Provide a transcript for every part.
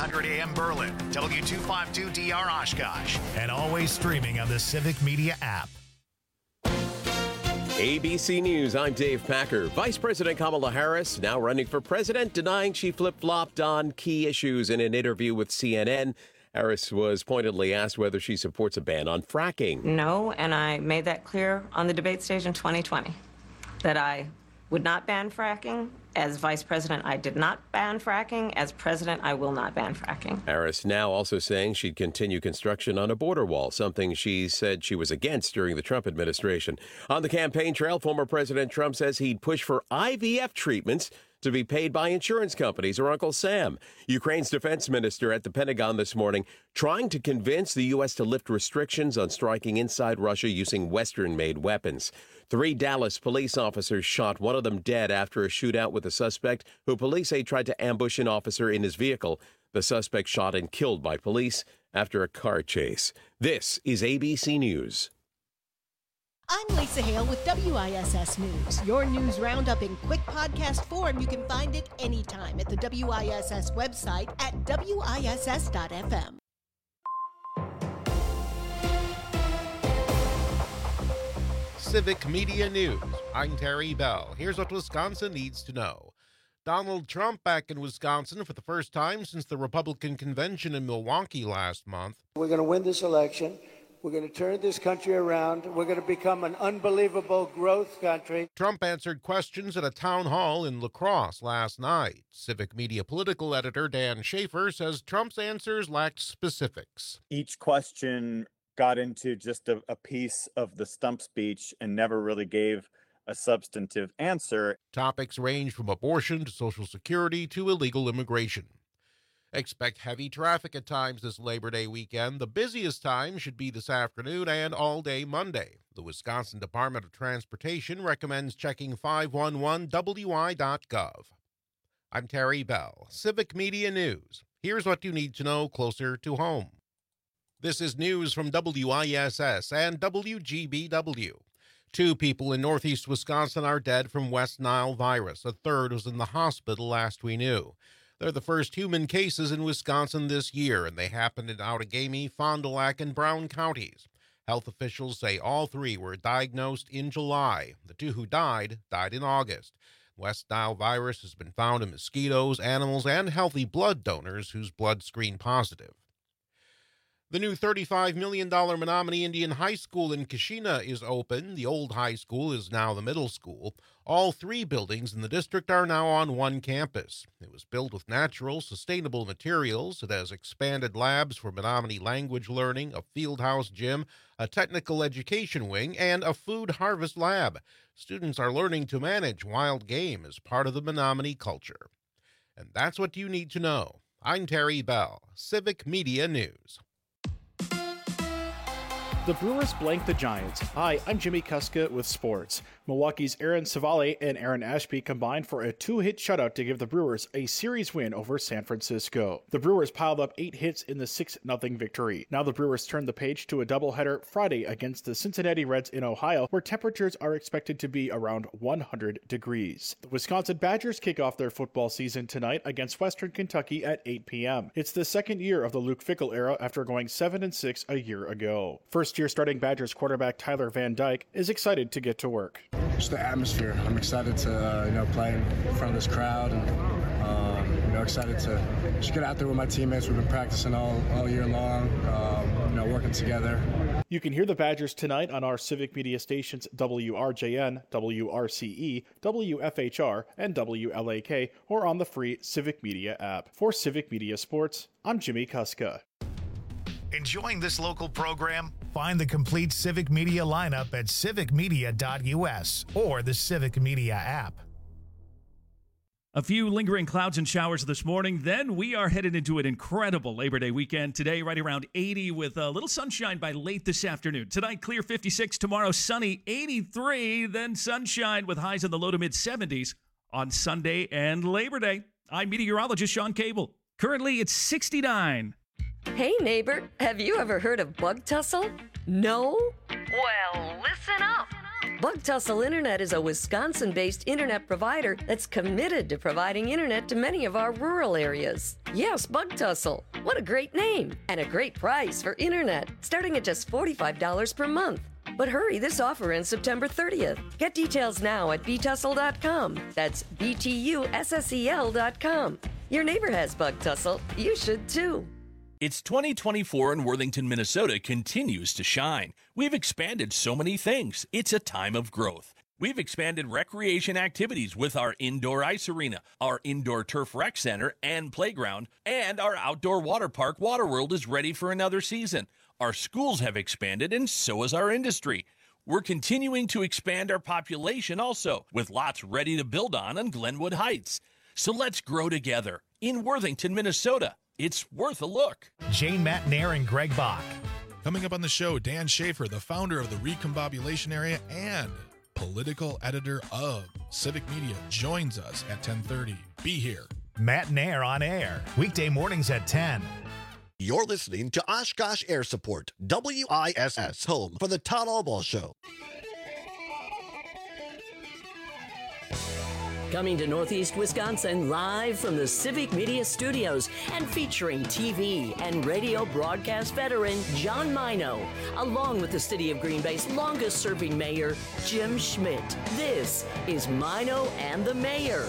900 AM Berlin, W252DR Oshkosh, and always streaming on the Civic Media app. ABC News, I'm Dave Packer. Vice President Kamala Harris now running for president, denying she flip-flopped on key issues in an interview with CNN. Harris was pointedly asked whether she supports a ban on fracking. No, and I made that clear on the debate stage in 2020, that I would not ban fracking. As vice president, I did not ban fracking. As president, I will not ban fracking. Harris now also saying she'd continue construction on a border wall, something she said she was against during the Trump administration. On the campaign trail, former President Trump says he'd push for IVF treatments to be paid by insurance companies or Uncle Sam. Ukraine's defense minister at the Pentagon this morning trying to convince the U.S. to lift restrictions on striking inside Russia using Western-made weapons. 3 Dallas police officers shot, one of them dead after a shootout with a suspect who police say tried to ambush an officer in his vehicle. The suspect shot and killed by police after a car chase. This is ABC News. I'm Lisa Hale with WISS News. Your news roundup in quick podcast form. You can find it anytime at the WISS website at WISS.FM. Civic Media News. I'm Terry Bell. Here's what Wisconsin needs to know. Donald Trump back in Wisconsin for the first time since the Republican convention in Milwaukee last month. We're going to win this election. We're going to turn this country around. We're going to become an unbelievable growth country. Trump answered questions at a town hall in La Crosse last night. Civic Media political editor Dan Schaefer says Trump's answers lacked specifics. Each question got into just a piece of the stump speech and never really gave a substantive answer. Topics range from abortion to Social Security to illegal immigration. Expect heavy traffic at times this Labor Day weekend. The busiest time should be this afternoon and all day Monday. The Wisconsin Department of Transportation recommends checking 511wi.gov. I'm Terry Bell, Civic Media News. Here's what you need to know closer to home. This is news from WISS and WGBW. 2 people in northeast Wisconsin are dead from West Nile virus. A third was in the hospital last we knew. They're the first human cases in Wisconsin this year, and they happened in Outagamie, Fond du Lac, and Brown counties. Health officials say all 3 were diagnosed in July. The 2 who died in August. West Nile virus has been found in mosquitoes, animals, and healthy blood donors whose blood screened positive. The new $35 million Menominee Indian High School in Keshena is open. The old high school is now the middle school. All 3 buildings in the district are now on one campus. It was built with natural, sustainable materials. It has expanded labs for Menominee language learning, a field house gym, a technical education wing, and a food harvest lab. Students are learning to manage wild game as part of the Menominee culture. And that's what you need to know. I'm Terry Bell, Civic Media News. The Brewers blanked the Giants. Hi, I'm Jimmy Kuska with sports. Milwaukee's Aaron Savale and Aaron Ashby combined for a 2-hit shutout to give the Brewers a series win over San Francisco. The Brewers piled up 8 hits in the 6-0 victory. Now the Brewers turn the page to a doubleheader Friday against the Cincinnati Reds in Ohio, where temperatures are expected to be around 100 degrees. The Wisconsin Badgers kick off their football season tonight against Western Kentucky at 8 p.m. It's the second year of the Luke Fickell era after going 7-6 a year ago. First-year starting Badgers quarterback Tyler Van Dyke is excited to get to work. Just the atmosphere. I'm excited to play in front of this crowd, and excited to just get out there with my teammates. We've been practicing all year long, working together. You can hear the Badgers tonight on our Civic Media stations WRJN, WRCE, WFHR, and WLAK, or on the free Civic Media app. For Civic Media Sports, I'm Jimmy Kuska. Enjoying this local program? Find the complete Civic Media lineup at civicmedia.us or the Civic Media app. A few lingering clouds and showers this morning. Then we are headed into an incredible Labor Day weekend. Today, right around 80 with a little sunshine by late this afternoon. Tonight, clear 56. Tomorrow, sunny 83. Then sunshine with highs in the low to mid 70s on Sunday and Labor Day. I'm meteorologist Sean Cable. Currently, it's 69. Hey, neighbor, have you ever heard of bug tussle? No? Well, listen up. Bug Tussle Internet is a Wisconsin-based internet provider that's committed to providing internet to many of our rural areas. Yes, Bug Tussle. What a great name and a great price for internet, starting at just $45 per month. But hurry, this offer ends September 30th. Get details now at btussle.com. That's BTUSSEL.com. Your neighbor has Bug Tussle. You should too. It's 2024 and Worthington, Minnesota continues to shine. We've expanded so many things. It's a time of growth. We've expanded recreation activities with our indoor ice arena, our indoor turf rec center and playground, and our outdoor water park, Waterworld, is ready for another season. Our schools have expanded, and so has our industry. We're continuing to expand our population also, with lots ready to build on Glenwood Heights. So let's grow together in Worthington, Minnesota. It's worth a look. Jane Matnair and Greg Bach. Coming up on the show, Dan Schaefer, the founder of the Recombobulation Area and political editor of Civic Media, joins us at 10:30. Be here. Matnair on air, weekday mornings at 10. You're listening to Oshkosh Air Support, WISS, home for the Todd Allball Show. Coming to Northeast Wisconsin live from the Civic Media Studios and featuring TV and radio broadcast veteran John Mino, along with the City of Green Bay's longest-serving mayor, Jim Schmidt. This is Mino and the Mayor.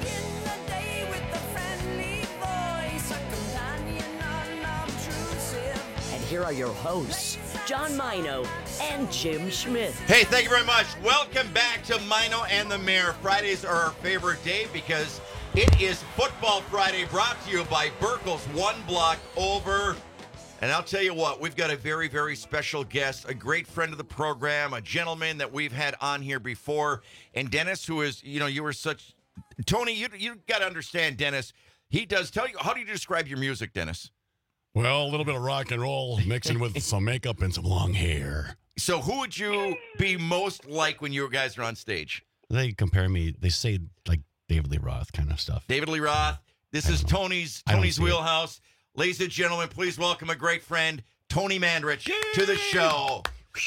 And here are your hosts, John Mino and Jim Schmidt. Hey, thank you very much. Welcome back to Mino and the Mayor. Fridays are our favorite day because it is Football Friday, brought to you by Burkle's One Block Over. And I'll tell you what, we've got a very, very special guest, a great friend of the program, a gentleman that we've had on here before. And Dennis, who is, you were such... Tony, you got to understand, Dennis. He does... How do you describe your music, Dennis? Well, a little bit of rock and roll mixing with some makeup and some long hair. So who would you be most like when you guys are on stage? They compare me, they say like David Lee Roth kind of stuff. David Lee Roth. This is Tony's wheelhouse. Ladies and gentlemen, please welcome a great friend, Tony Mandarich, to the show.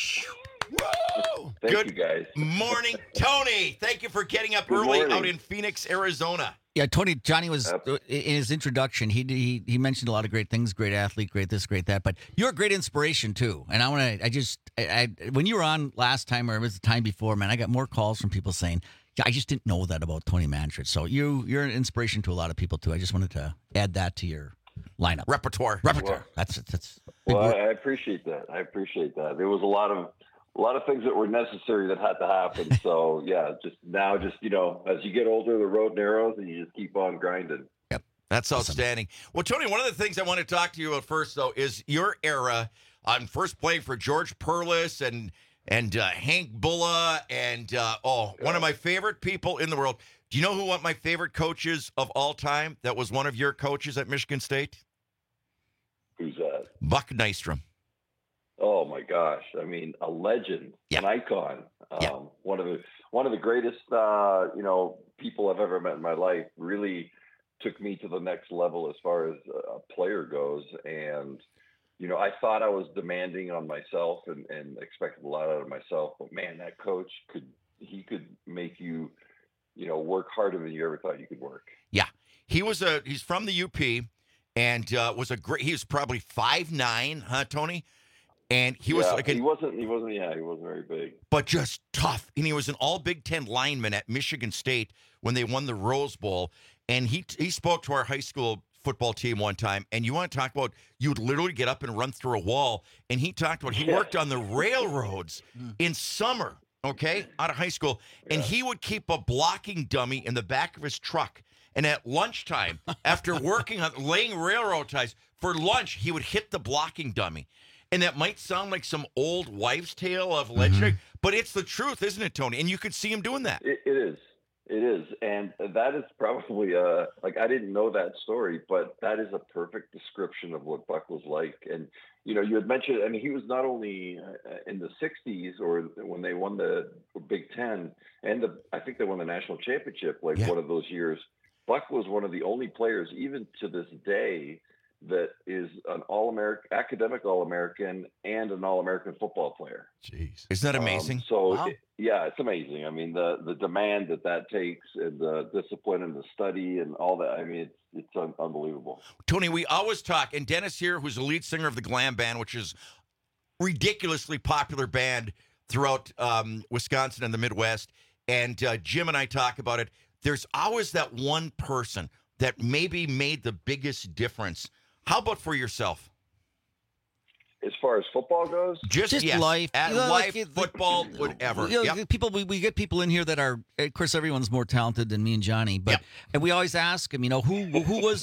Whoa! Thank you, guys. Morning, Tony. Thank you for getting up early out in Phoenix, Arizona. Yeah, Johnny was in his introduction. He mentioned a lot of great things, great athlete, great this, great that. But you're a great inspiration too. And when you were on last time, or it was the time before, man, I got more calls from people saying, I just didn't know that about Tony Mandarich. So you're an inspiration to a lot of people too. I just wanted to add that to your lineup repertoire. Well, that's. I appreciate that. There was a lot of things that were necessary that had to happen. So yeah, just as you get older, the road narrows and you just keep on grinding. Yep. That's outstanding. Well, Tony, one of the things I want to talk to you about first, though, is your era on first playing for George Perlis and Hank Bulla and one of my favorite people in the world. Do you know who one of my favorite coaches of all time that was one of your coaches at Michigan State? Who's that? Buck Nystrom. Oh my gosh! I mean, a legend, an icon. One of the greatest, people I've ever met in my life. Really took me to the next level as far as a player goes. And I thought I was demanding on myself and expected a lot out of myself. But man, that coach could make you, work harder than you ever thought you could work. Yeah, he's from the UP, and he was probably 5'9", huh, Tony? And he wasn't very big, but just tough. And he was an all Big Ten lineman at Michigan State when they won the Rose Bowl. And he spoke to our high school football team one time. And you want to talk about, you would literally get up and run through a wall. And he talked about, he worked on the railroads in summer, out of high school. And he would keep a blocking dummy in the back of his truck. And at lunchtime, after working on laying railroad ties, for lunch, he would hit the blocking dummy. And that might sound like some old wives' tale of legend, but it's the truth, isn't it, Tony? And you could see him doing that. It is. And that is probably, I didn't know that story, but that is a perfect description of what Buck was like. And, you had mentioned, I mean, he was not only in the 60s or when they won the Big Ten, and I think they won the national championship, one of those years. Buck was one of the only players, even to this day, that is an All All-American, academic All-American, and an All-American football player. Jeez. Isn't that amazing? Wow. It's amazing. I mean, the demand that takes, and the discipline and the study and all that. I mean, it's unbelievable. Tony, we always talk, and Dennis here, who's the lead singer of the Glam Band, which is ridiculously popular band throughout Wisconsin and the Midwest, and Jim and I talk about it. There's always that one person that maybe made the biggest difference. How about for yourself? As far as football goes? Just yes. life. Life, football, whatever. People, we get people in here that are, of course, everyone's more talented than me and Johnny, but and we always ask them, who was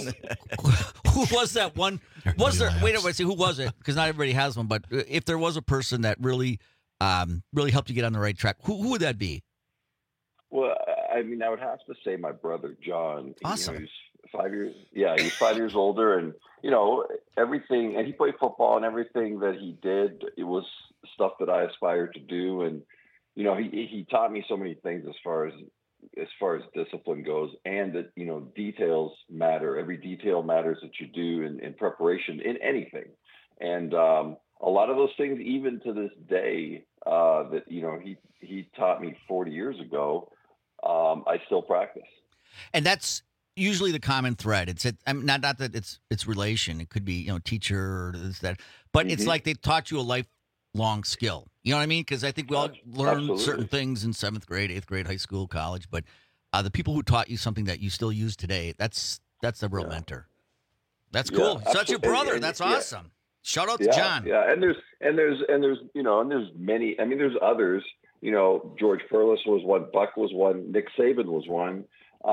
that one? Was there? Wait, who was it? Because not everybody has one, but if there was a person that really helped you get on the right track, who would that be? Well, I mean, I would have to say my brother John. Awesome. He's 5 years. Yeah, he's 5 years older, and everything. And he played football, and everything that he did, it was stuff that I aspired to do. And he taught me so many things as far as discipline goes, and that details matter. Every detail matters that you do in preparation in anything. And a lot of those things, even to this day, that he taught me 40 years ago. I still practice, and that's usually the common thread. It's not that it's relation. It could be teacher or this that, but it's like they taught you a lifelong skill. You know what I mean? Because I think we all learn certain things in 7th grade, 8th grade, high school, college, but the people who taught you something that you still use today, that's the real mentor. That's cool. Yeah, such a brother. That's awesome. Shout out to John. Yeah, and there's many. I mean, there's others. George Perlis was one, Buck was one, Nick Saban was one.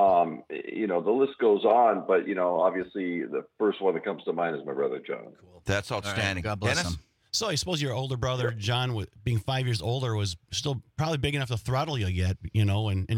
The list goes on, but obviously the first one that comes to mind is my brother John. Cool. That's outstanding. Right. God bless Dennis? him. So I suppose your older brother John, being 5 years older, was still probably big enough to throttle you yet, and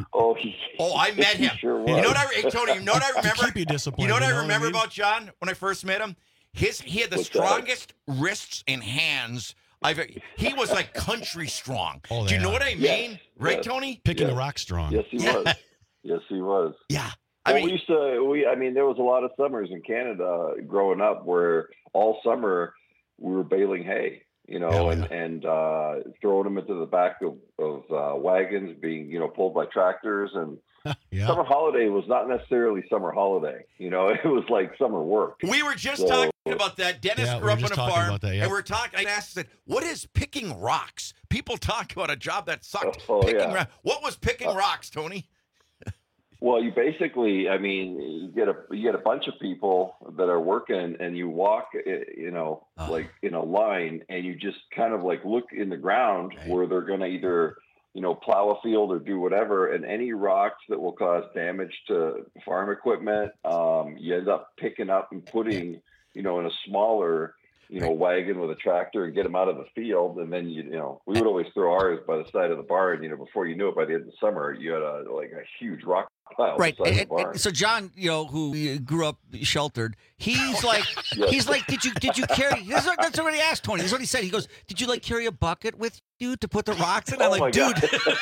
I met him. Sure was. Tony, you know what I remember? Keep you disciplined. You know what I I remember mean? about John when I first met him? He had the strongest wrists and hands. He was like country strong. Oh, do you know what I mean? Yes. Right, Yes. Tony? Picking the rock strong. Yes, he was. Yes, he was. Yeah. There was a lot of summers in Canada growing up where all summer we were baling hay, and throwing them into the back of wagons being, pulled by tractors. And summer holiday was not necessarily summer holiday. It was like summer work. We were just talking about that. Dennis grew up on a farm, and we're talking. I asked, what is picking rocks? People talk about a job that sucked. Picking rocks. What was picking rocks, Tony? Well, you basically, you get a bunch of people that are working, and you walk, like in a line, and you just kind of like look in the ground where they're going to either, plow a field or do whatever, and any rocks that will cause damage to farm equipment, you end up picking up and putting, in a smaller, wagon with a tractor and get them out of the field. And then, we would always throw ours by the side of the barn, before you knew it, by the end of the summer, you had a huge rock pile. Right. Beside the barn. So John, who grew up sheltered, he's like, did you carry, that's what he asked Tony. That's what he said. He goes, did you carry a bucket with you to put the rocks in? I'm like, dude.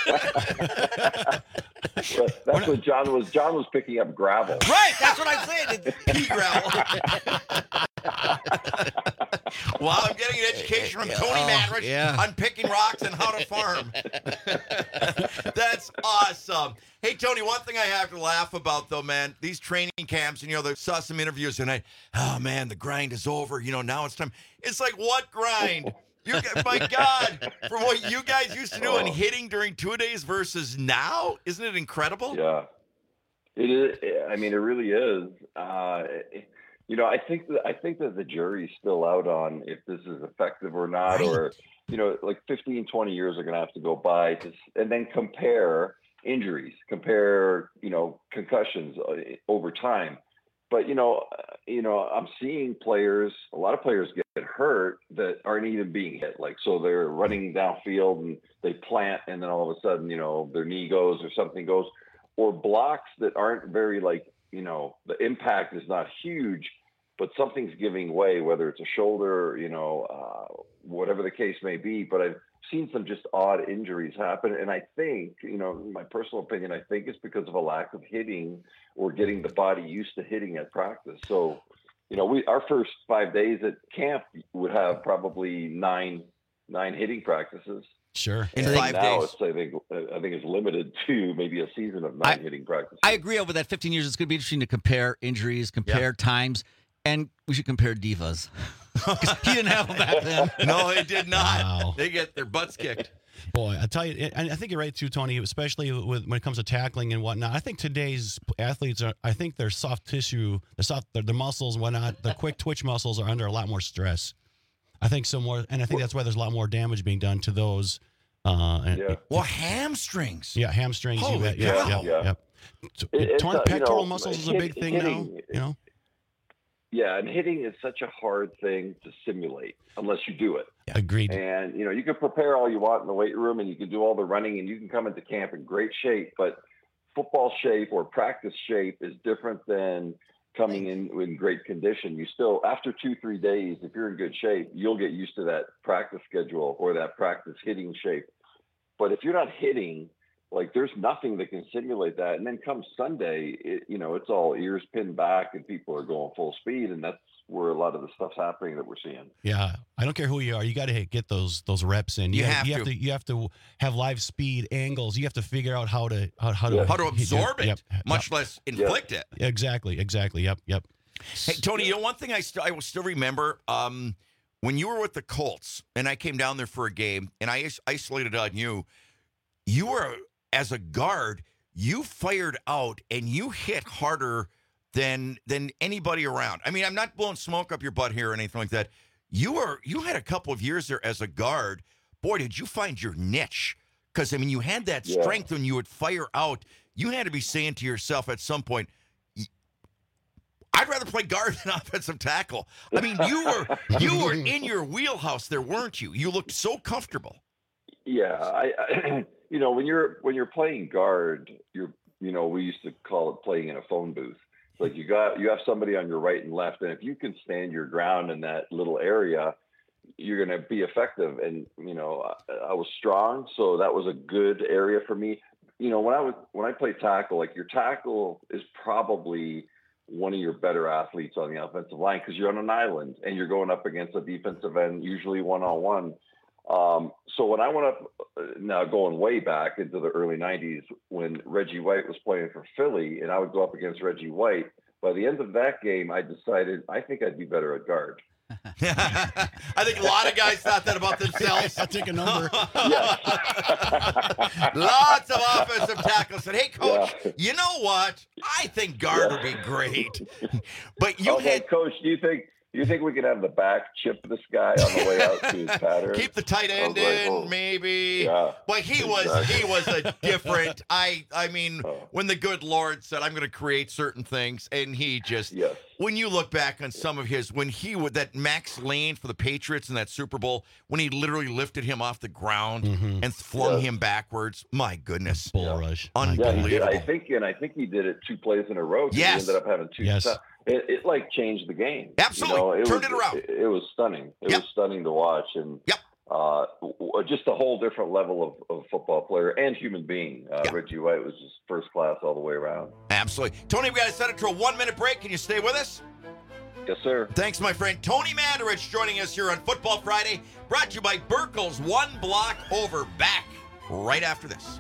That's what John was. John was picking up gravel. Right. That's what I'm saying. Pea gravel. Well, I'm getting an education from Tony Manrich on picking rocks and how to farm. That's awesome. Hey, Tony, one thing I have to laugh about, though, man, these training camps, and, they saw some interviews, and the grind is over. Now it's time. It's like, what grind? My God, from what you guys used to do and hitting during 2 days versus now, isn't it incredible? Yeah, it is. I mean, it really is. I think that the jury's still out on if this is effective or not, or 15, 20 years are going to have to go by and then compare injuries, concussions over time. But, I'm seeing a lot of players get hurt that aren't even being hit. So they're running downfield and they plant, and then all of a sudden, their knee goes or something goes, or blocks that aren't very the impact is not huge, but something's giving way, whether it's a shoulder, whatever the case may be. But I've seen some just odd injuries happen. And I think, my personal opinion, I think it's because of a lack of hitting or getting the body used to hitting at practice. So, our first 5 days at camp would have probably nine hitting practices. Sure. In and 5 now days. I think it's limited to maybe a season of 9 hitting practices. I agree. Over that 15 years, it's going to be interesting to compare injuries, compare times, and we should compare divas. He didn't have them back then. No, he did not. Wow. They get their butts kicked. Boy, I tell you, and I think you're right too, Tony. Especially when it comes to tackling and whatnot. I think today's athletes I think their soft tissue, their muscles and whatnot, the quick twitch muscles are under a lot more stress. I think so more, and I think that's why there's a lot more damage being done to those. Well, hamstrings. Yeah, hamstrings. Holy you bet. cow. Yep. Torn pectoral muscles is a big thing now. Yeah, and hitting is such a hard thing to simulate unless you do it. Yeah. Agreed. And, you can prepare all you want in the weight room and you can do all the running and you can come into camp in great shape, but football shape or practice shape is different than coming in great condition. You still, after 2-3 days, if you're in good shape, you'll get used to that practice schedule or that practice hitting shape. But if you're not hitting, there's nothing that can simulate that. And then come Sunday, it's all ears pinned back and people are going full speed. And that's where a lot of the stuff's happening that we're seeing. Yeah. I don't care who you are. You got to get those reps in. You have to have live speed angles. You have to figure out how to absorb it, much less inflict it. Exactly. Yep. Hey, Tony, one thing I will still remember, when you were with the Colts and I came down there for a game and I isolated on you were, as a guard, you fired out and you hit harder than anybody around. I mean, I'm not blowing smoke up your butt here or anything like that. You had a couple of years there as a guard. Boy, did you find your niche. Because, you had that strength when you would fire out. You had to be saying to yourself at some point, I'd rather play guard than offensive tackle. I mean, you were in your wheelhouse there, weren't you? You looked so comfortable. Yeah, when you're playing guard, we used to call it playing in a phone booth. Like you have somebody on your right and left, and if you can stand your ground in that little area, you're going to be effective. And I was strong, so that was a good area for me. When I play tackle, your tackle is probably one of your better athletes on the offensive line because you're on an island and you're going up against a defensive end, usually one-on-one. So when I went up, now going way back into the early 90s, when Reggie White was playing for Philly and I would go up against Reggie White, by the end of that game, I decided I think I'd be better at guard. I think a lot of guys thought that about themselves. I'll take a number. Lots of offensive tackles said, hey, Coach, you know what? I think guard would be great. But Coach, do you think we could have the back chip this guy on the way out to his pattern? Keep the tight end in, maybe. Yeah, but he was a different. When the good Lord said, "I'm going to create certain things," and he just. Yes. When you look back on some of his, when he would that Max Lane for the Patriots in that Super Bowl, when he literally lifted him off the ground and flung him backwards, my goodness, bull rush, unbelievable. Yeah, I think he did it 2 plays in a row. Yes, he ended up having 2. Yes. It changed the game. Absolutely, turned it around. It was stunning. It was stunning to watch, and just a whole different level of football player and human being. Reggie White was just first class all the way around. Absolutely, Tony. We got to set it to a 1-minute break. Can you stay with us? Yes, sir. Thanks, my friend Tony Mandarich, joining us here on Football Friday. Brought to you by Burkle's One Block Over. Back right after this.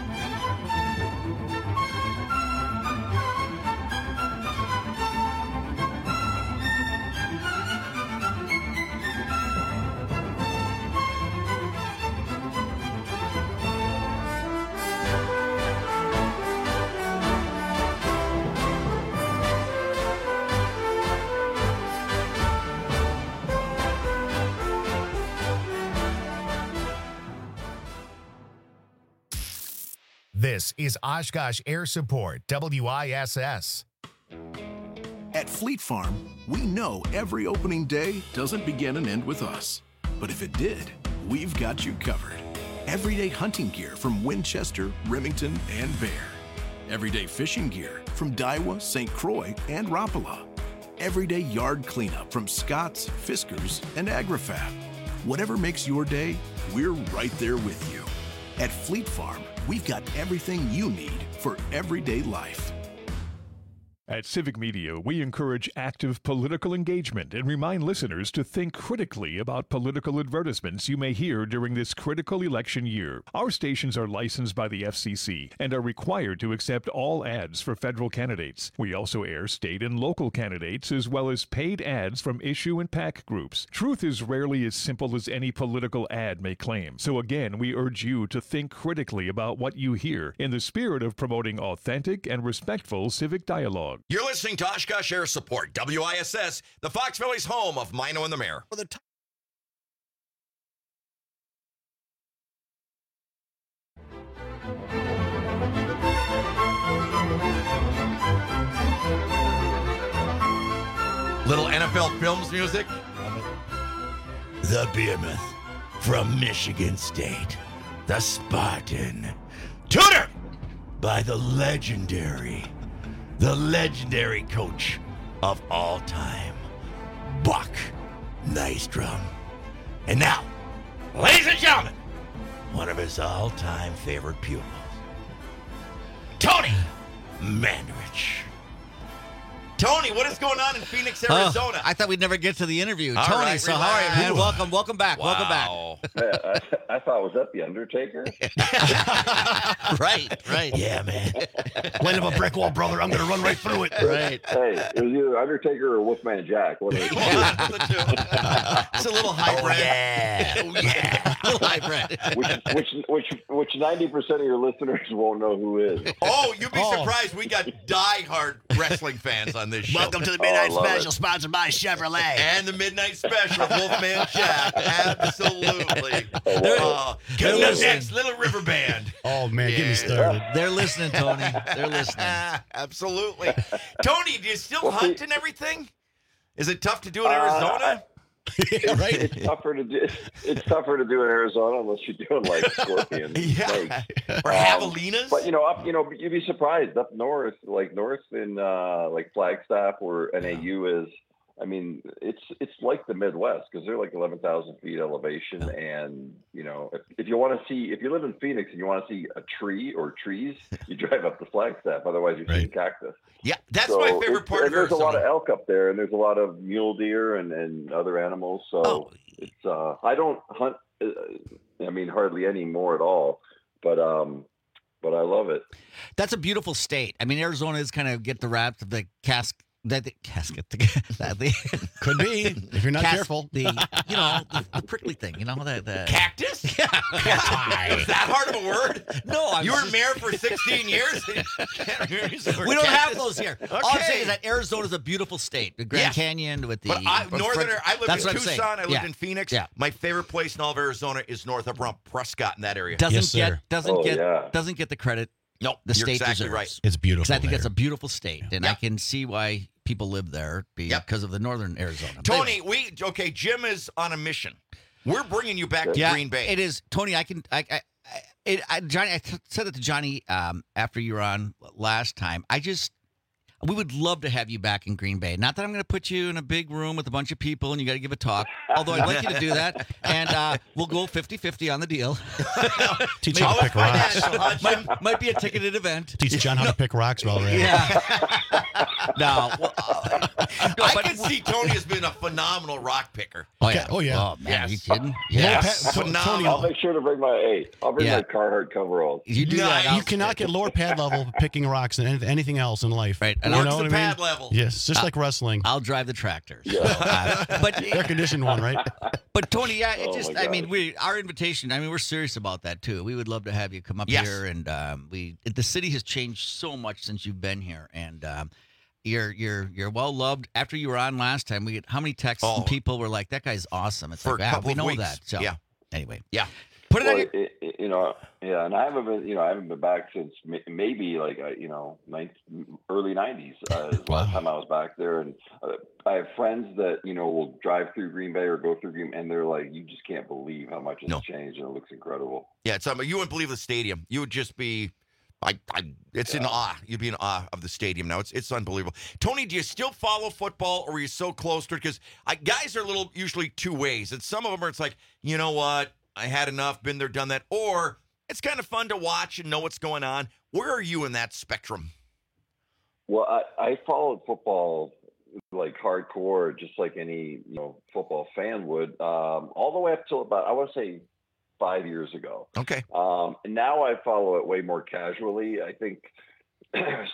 This is Oshkosh Air Support, WISS. At Fleet Farm, we know every opening day doesn't begin and end with us. But if it did, we've got you covered. Everyday hunting gear from Winchester, Remington, and Bear. Everyday fishing gear from Daiwa, St. Croix, and Rapala. Everyday yard cleanup from Scott's, Fiskars, and AgriFab. Whatever makes your day, we're right there with you. At Fleet Farm, we've got everything you need for everyday life. At Civic Media, we encourage active political engagement and remind listeners to think critically about political advertisements you may hear during this critical election year. Our stations are licensed by the FCC and are required to accept all ads for federal candidates. We also air state and local candidates as well as paid ads from issue and PAC groups. Truth is rarely as simple as any political ad may claim. So again, we urge you to think critically about what you hear in the spirit of promoting authentic and respectful civic dialogue. You're listening to Oshkosh Air Support, WISS, the Fox Valley's home of Mino and the Mayor. Little NFL Films music. The Behemoth from Michigan State, the Spartan, tutored by the legendary coach of all time, Buck Nystrom. And now, ladies and gentlemen, one of his all-time favorite pupils, Tony Mandarich. Tony, what is going on in Phoenix, Arizona? I thought we'd never get to the interview. All Tony, right, so how are you, man? relax. Welcome back. Wow. Welcome back. I thought, was that The Undertaker? Right. Yeah, man. Land of a brick wall, brother. I'm going to run right through it. Right. Hey, it was either Undertaker or Wolfman Jack. What It's a little hybrid. Yeah. Little hybrid. which 90% of your listeners won't know who is. Oh, you'd be surprised. We got diehard wrestling fans on this show. Welcome to the Midnight Special, sponsored by Chevrolet. And the Midnight Special of Wolfman Jack. Absolutely. Coming up next, Little River Band. Oh, man, get me started. They're listening, Tony. They're listening. Absolutely. Tony, do you still hunt and everything? Is it tough to do in Arizona? It's tougher to do. It's tougher to do in Arizona unless you're doing like scorpions, snakes, or javelinas. But you'd be surprised up north, like north in like Flagstaff, where NAU is. I mean, it's like the Midwest because they're like 11,000 feet elevation, and if you want to see, if you live in Phoenix and you want to see a tree or trees, you drive up to Flagstaff. Otherwise, you're seeing cactus. Yeah, that's my favorite part of There's Arizona. a lot of elk up there, and there's a lot of mule deer and other animals. So it's I don't hunt. I mean, hardly any more at all, but I love it. That's a beautiful state. I mean, Arizona is kind of get the rap of the casket. Could be if you're not careful. The prickly thing. The cactus. Yeah. Is that hard of a word? No, you were mayor for 16 years. We don't have those here. Okay. All I'm saying is that Arizona's a beautiful state. The Grand Canyon with the I lived in Tucson. I lived in Phoenix. Yeah. My favorite place in all of Arizona is north of Prescott in that area. Doesn't get the credit. No, the state exactly deserves. Right. It's beautiful. Because I think that's a beautiful state, and I can see why people live there because of the northern Arizona. Tony, Jim is on a mission. We're bringing you back to Green Bay. It is, Tony. Johnny, I said that to Johnny after you were on last time. We would love to have you back in Green Bay. Not that I'm going to put you in a big room with a bunch of people and you got to give a talk, although I'd like you to do that. And we'll go 50-50 on the deal. Teach how to pick rocks. Might be a ticketed event. Teach John how to pick rocks while we're at it. Yeah. I can see Tony has been a phenomenal rock picker. Oh, yeah. Oh, yeah. Oh, man, are you kidding? Yes. Phenomenal. I'll make sure to bring my Carhartt coveralls. You do that. You cannot get lower pad level picking rocks than anything else in life. Right. And what's the pad level? Yes, just like wrestling. I'll drive the tractors. Yeah. But air-conditioned one, right? But Tony, our invitation, we're serious about that too. We would love to have you come up here, and the city has changed so much since you've been here, and you're well loved. After you were on last time, we get how many texts and people were like, "That guy's awesome." It's for like, a couple we of know weeks. that. So anyway, put it on. And I haven't been back since maybe like early 90s. Last time I was back there, and I have friends that will drive through Green Bay or go through Green, and they're like, you just can't believe how much has changed, and it looks incredible. Yeah, you wouldn't believe the stadium. You would just be. It's in awe. You'd be in awe of the stadium now. It's unbelievable. Tony, do you still follow football, or are you so close to it? Because guys are usually two ways. And some of them are, it's like, you know what, I had enough, been there, done that. Or it's kind of fun to watch and know what's going on. Where are you in that spectrum? Well, I followed football like hardcore, just like any football fan would, all the way up till about, I want to say, 5 years ago. Okay. And now I follow it way more casually. I think there's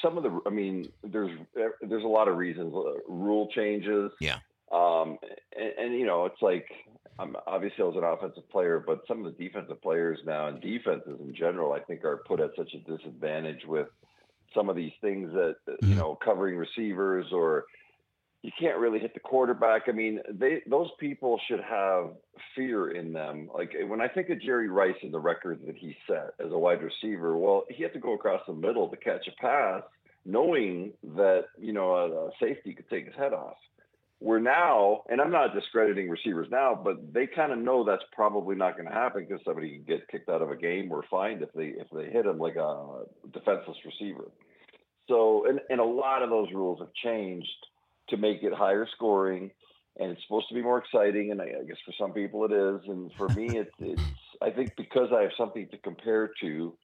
a lot of reasons, rule changes. Yeah. And it's like, obviously I was an offensive player, but some of the defensive players now and defenses in general, I think are put at such a disadvantage with some of these things that, covering receivers, or you can't really hit the quarterback. I mean, those people should have fear in them. Like when I think of Jerry Rice and the records that he set as a wide receiver, well, he had to go across the middle to catch a pass, knowing that, a safety could take his head off. We're now, and I'm not discrediting receivers now, but they kind of know that's probably not going to happen because somebody can get kicked out of a game or fined if they hit him like a defenseless receiver. So, and a lot of those rules have changed to make it higher scoring, and it's supposed to be more exciting. And I guess for some people it is. And for me, it's I think because I have something to compare to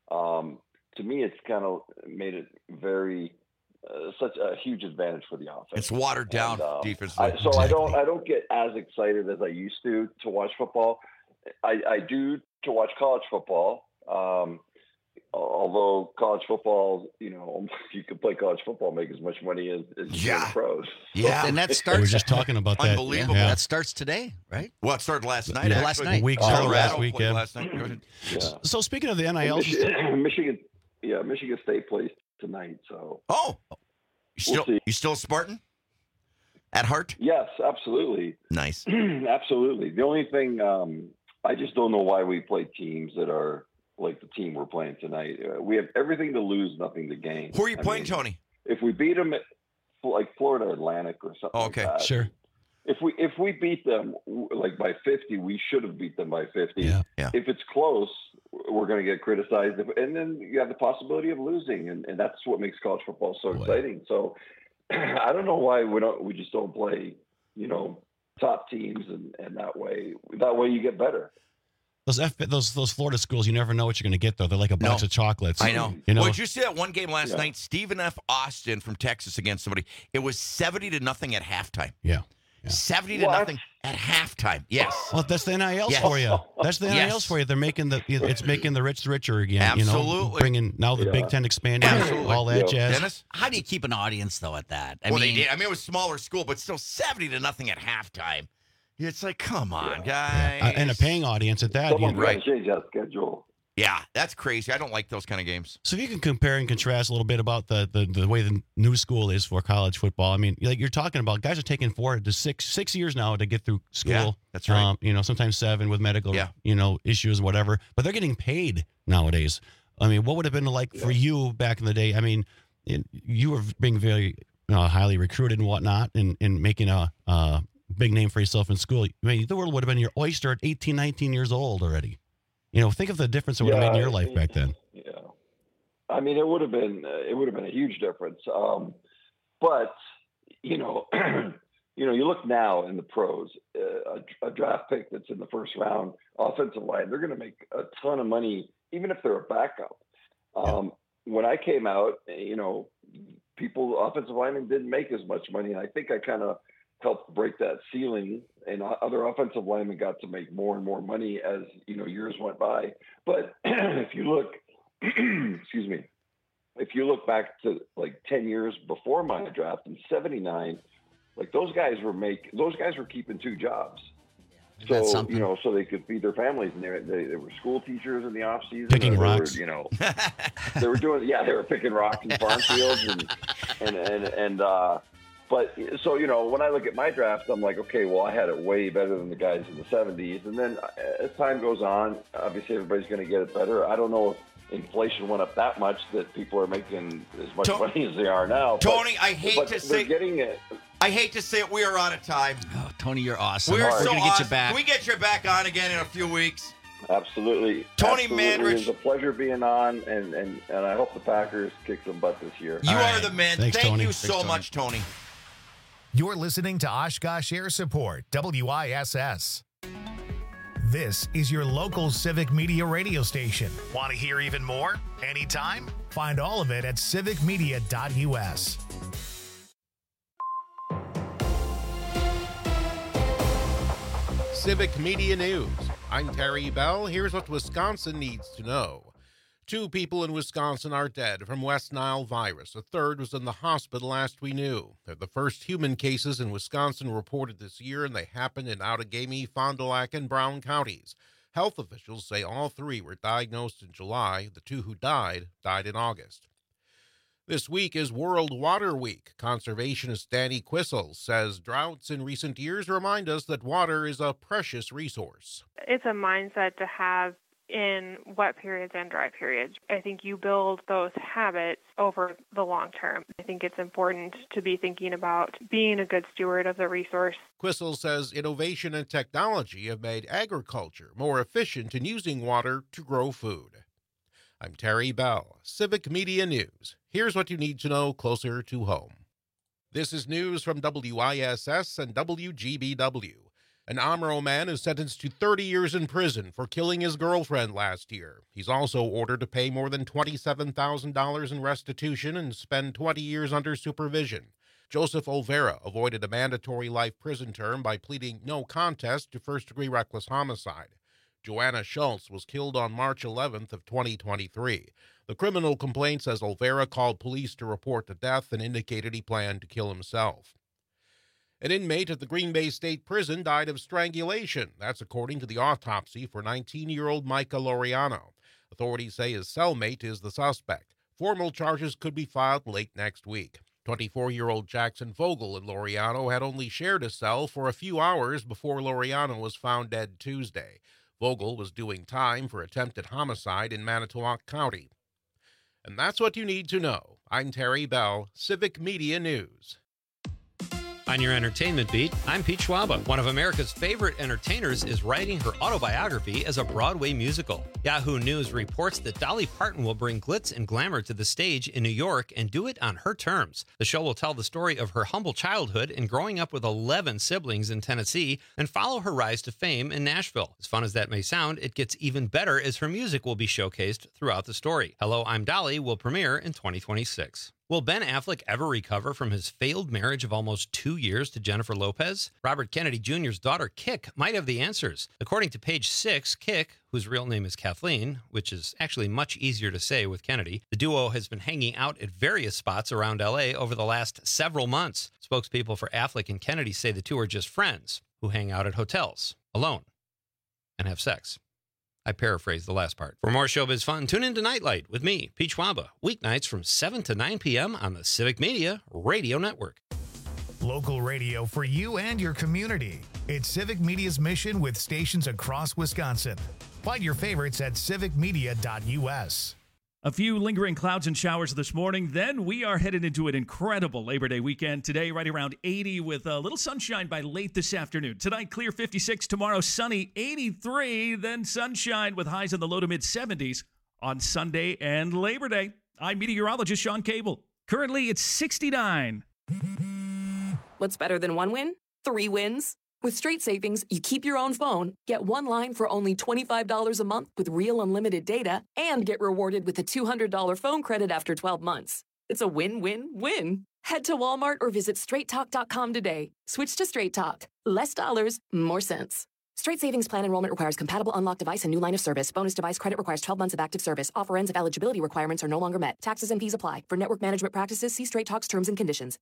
me, it's kind of made it very, such a huge advantage for the offense. It's watered down defense. I don't get as excited as I used to watch football. I do to watch college football. Although college football, you can play college football, make as much money as you can in pros. Yeah, and that starts. We were just talking about that. Unbelievable. Yeah. That starts today, right? Well, it started last night. Yeah, last night. Week last weekend. Last night. Yeah. So speaking of the NIL, Michigan State plays tonight. So you still a Spartan at heart? Yes, absolutely. Nice. Absolutely. The only thing I just don't know why we play teams that are like the team we're playing tonight. We have everything to lose, nothing to gain. Who are you playing, Tony? If we beat them, like Florida Atlantic or something. Okay, like that. Sure. If we beat them like by 50, we should have beat them by 50. Yeah. If it's close, we're going to get criticized, and then you have the possibility of losing, and that's what makes college football so exciting. So I don't know why we just don't play, top teams, and that way you get better. Those Florida schools, you never know what you're going to get, though. They're like a box of chocolates. I know. Well, did you see that one game last night? Stephen F. Austin from Texas against somebody. It was 70-0 at halftime. Yeah. 70-0 at halftime. Yes. Well, that's the NILs for you. That's the NILs for you. They're making it's making the rich richer again. Absolutely. Bringing now the Big Ten expanding. Absolutely. All that jazz. Dennis? How do you keep an audience though at that? I mean, they did. I mean, it was smaller school, but still 70-0 at halftime. It's like, come on, guys. And a paying audience at that. Someone's got to change that schedule. Yeah, that's crazy. I don't like those kind of games. So if you can compare and contrast a little bit about the way the new school is for college football. I mean, like you're talking about, guys are taking 4 to 6 years now to get through school. Yeah, that's right. Sometimes 7 with medical, issues, whatever. But they're getting paid nowadays. I mean, what would have been like for you back in the day? I mean, you were being very highly recruited and whatnot, and making a big name for yourself in school. I mean, the world would have been your oyster at 18, 19 years old already. Think of the difference it would have made in your life back then. Yeah, I mean, it would have been a huge difference. But you look now in the pros, a draft pick that's in the first round, offensive line, they're going to make a ton of money, even if they're a backup. When I came out, offensive linemen didn't make as much money, and I think I kind of helped break that ceiling, and other offensive linemen got to make more and more money as years went by. But if you look, excuse me, if you look back to like 10 years before my draft in '79, like those guys were keeping 2 jobs. So so they could feed their families, and they were school teachers in the off season. Picking rocks, they were doing they were picking rocks in farm fields and But so, when I look at my draft, I'm like, okay, well, I had it way better than the guys in the 70s. And then as time goes on, obviously everybody's going to get it better. I don't know if inflation went up that much that people are making as much money as they are now. Tony, I hate to say it. We are out of time. Oh, Tony, you're awesome. We're going to get you back. Can we get you back on again in a few weeks? Absolutely. Tony Mandarich. It was a pleasure being on, and I hope the Packers kick some butt this year. You are the man. Thanks, Thank Tony. you so much, Tony. You're listening to Oshkosh Air Support, WISS. This is your local Civic Media radio station. Want to hear even more? Anytime? Find all of it at civicmedia.us. Civic Media News. I'm Terry Bell. Here's what Wisconsin needs to know. 2 people in Wisconsin are dead from West Nile virus. A third was in the hospital last we knew. They're the first human cases in Wisconsin reported this year, and they happened in Outagamie, Fond du Lac, and Brown counties. Health officials say all 3 were diagnosed in July. The 2 who died in August. This week is World Water Week. Conservationist Danny Quissel says droughts in recent years remind us that water is a precious resource. It's a mindset to have in wet periods and dry periods. I think you build those habits over the long term. I think it's important to be thinking about being a good steward of the resource. Quissel says innovation and technology have made agriculture more efficient in using water to grow food. I'm Terry Bell, Civic Media News. Here's what you need to know closer to home. This is news from WISS and WGBW. An Amro man is sentenced to 30 years in prison for killing his girlfriend last year. He's also ordered to pay more than $27,000 in restitution and spend 20 years under supervision. Joseph Olvera avoided a mandatory life prison term by pleading no contest to first-degree reckless homicide. Joanna Schultz was killed on March 11th of 2023. The criminal complaint says Olvera called police to report the death and indicated he planned to kill himself. An inmate at the Green Bay State Prison died of strangulation. That's according to the autopsy for 19-year-old Micah Laureano. Authorities say his cellmate is the suspect. Formal charges could be filed late next week. 24-year-old Jackson Vogel and Laureano had only shared a cell for a few hours before Laureano was found dead Tuesday. Vogel was doing time for attempted homicide in Manitowoc County. And that's what you need to know. I'm Terry Bell, Civic Media News. On your entertainment beat, I'm Pete Schwaba. One of America's favorite entertainers is writing her autobiography as a Broadway musical. Yahoo News reports that Dolly Parton will bring glitz and glamour to the stage in New York and do it on her terms. The show will tell the story of her humble childhood and growing up with 11 siblings in Tennessee and follow her rise to fame in Nashville. As fun as that may sound, it gets even better as her music will be showcased throughout the story. Hello, I'm Dolly will premiere in 2026. Will Ben Affleck ever recover from his failed marriage of almost 2 years to Jennifer Lopez? Robert Kennedy Jr.'s daughter, Kik, might have the answers. According to Page Six, Kik, whose real name is Kathleen, which is actually much easier to say with Kennedy, the duo has been hanging out at various spots around L.A. over the last several months. Spokespeople for Affleck and Kennedy say the two are just friends who hang out at hotels, alone, and have sex. I paraphrased the last part. For more showbiz fun, tune in to Nightlight with me, Pete Schwaba, weeknights from 7 to 9 p.m. on the Civic Media Radio Network. Local radio for you and your community. It's Civic Media's mission with stations across Wisconsin. Find your favorites at civicmedia.us. A few lingering clouds and showers this morning. Then we are headed into an incredible Labor Day weekend. Today, right around 80 with a little sunshine by late this afternoon. Tonight, clear 56. Tomorrow, sunny 83. Then sunshine with highs in the low to mid 70s on Sunday and Labor Day. I'm meteorologist Sean Cable. Currently, it's 69. What's better than one win? 3 wins. With Straight Savings, you keep your own phone, get one line for only $25 a month with real unlimited data, and get rewarded with a $200 phone credit after 12 months. It's a win-win-win. Head to Walmart or visit straighttalk.com today. Switch to Straight Talk. Less dollars, more sense. Straight Savings Plan enrollment requires compatible unlocked device and new line of service. Bonus device credit requires 12 months of active service. Offer ends if eligibility requirements are no longer met. Taxes and fees apply. For network management practices, see Straight Talk's terms and conditions.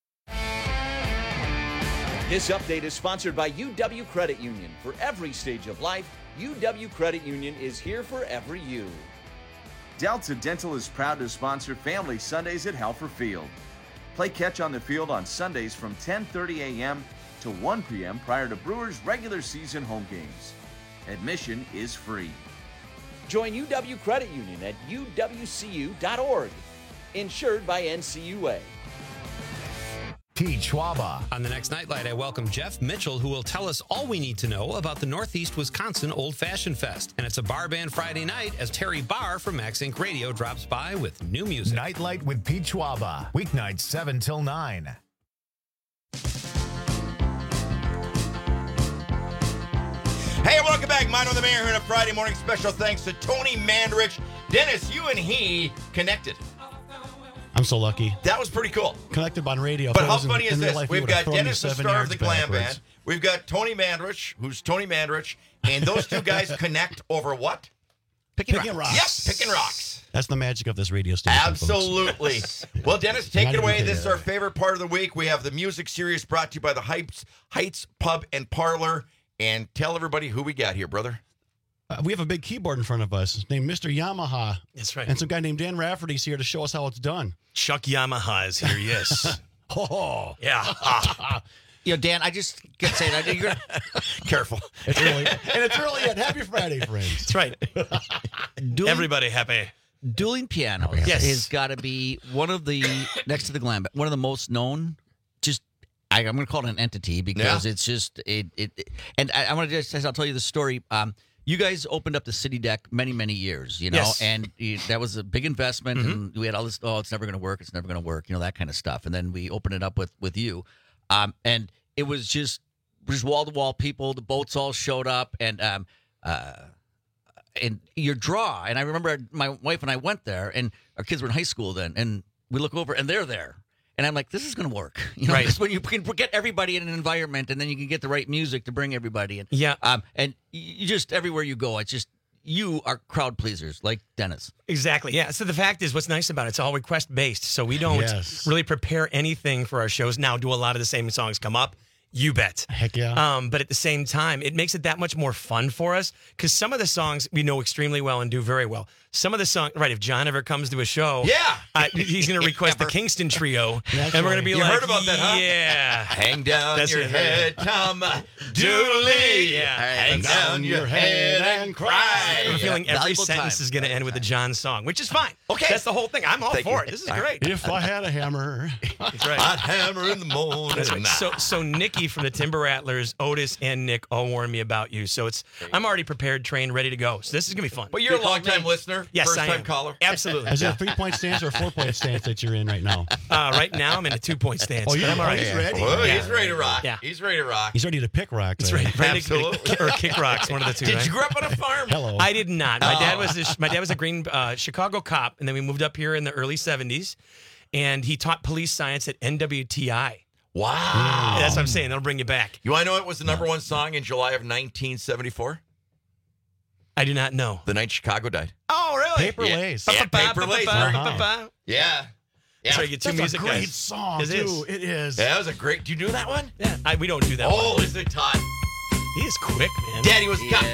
This update is sponsored by UW Credit Union. For every stage of life, UW Credit Union is here for every you. Delta Dental is proud to sponsor Family Sundays at Halfer Field. Play catch on the field on Sundays from 10:30 a.m. to 1 p.m. prior to Brewers' regular season home games. Admission is free. Join UW Credit Union at uwcu.org. Insured by NCUA. Pete Schwaba. On the next Nightlight, I welcome Jeff Mitchell, who will tell us all we need to know about the Northeast Wisconsin Old Fashioned Fest. And it's a bar band Friday night as Terry Barr from Max Inc. Radio drops by with new music. Nightlight with Pete Schwaba. Weeknights 7 till 9. Hey, welcome back. Mine on the Mayor here on a Friday morning. Special thanks to Tony Mandrich. Dennis, you and he connected. I'm so lucky. That was pretty cool. Connected on radio. But how funny is this? We've got Dennis, the star of the glam band. We've got Tony Mandrich, who's Tony Mandrich. And those two guys connect over what? Picking rocks. Yep, picking rocks. That's the magic of this radio station. Absolutely. Well, Dennis, take it away. This is our favorite part of the week. We have the music series brought to you by the Heights Pub and Parlor. And tell everybody who we got here, brother. We have a big keyboard in front of us named Mr. Yamaha. That's right. And some guy named Dan Rafferty's here to show us how it's done. Chuck Yamaha is here, yes. Oh. Yeah. Dan, I just can say that. You're careful. It's early. And it's early yet. Happy Friday, friends. That's right. Everybody happy. Dueling Pianos has got to be one of the, next to the glam, one of the most known, I'm going to call it an entity because it's just, and I want to just, I'll tell you the story. You guys opened up the City Deck many, many years, and that was a big investment, and we had all this, it's never going to work, that kind of stuff. And then we opened it up with you, and it was just wall-to-wall people, the boats all showed up, and your draw, and I remember my wife and I went there, and our kids were in high school then, and we look over, and they're there. And I'm like, this is going to work. Right. It's when you can get everybody in an environment, and then you can get the right music to bring everybody in. Yeah. And you just, everywhere you go, it's just, you are crowd pleasers, like Dennis. Exactly, yeah. So the fact is, what's nice about it's all request-based. So we don't really prepare anything for our shows. Now, do a lot of the same songs come up? You bet. Heck yeah. But at the same time, it makes it that much more fun for us because some of the songs we know extremely well and do very well. Some of the songs, right, if John ever comes to a show, he's going to request the Kingston Trio. And we're going to be you like, heard about that, huh? Yeah. Hang down your head, Tom Dooley. Yeah. Hang down your head and cry. I'm feeling every sentence is going to end with a John song, which is fine. Okay. That's the whole thing. I'm all for it. This is great. If I had a hammer. That's right. I'd hammer in the morning. That's right. So Nikki from the Timber Rattlers, Otis, and Nick all warned me about you. So I'm already prepared, trained, ready to go. So this is going to be fun. But you're a long-time listener. Yes, First-time I am. caller. Absolutely. Is it a 3-point stance or a 4-point stance that you're in right now? Right now, I'm in a 2-point stance. Oh, I'm all right. He's ready. Oh, he's ready to rock. Yeah. He's ready to rock. He's ready to pick rocks. That's right. Absolutely. Or kick rocks, one of the two. Did right? you grow up on a farm? Hello. I did not. My dad was a green Chicago cop, and then we moved up here in the early 70s, and he taught police science at NWTI. Wow. That's what I'm saying. That'll bring you back. You want to know what was the number one song in July of 1974? I do not know. The night Chicago died. Oh, really? Paper Lace. Yeah, Paper Lace. Yeah. So you get two music That's a great guys. song, It is. too. It is. Yeah, that was a great. Do you do that one? Yeah. We don't do that one. Oh, is it Todd? He is quick, man. Daddy was got.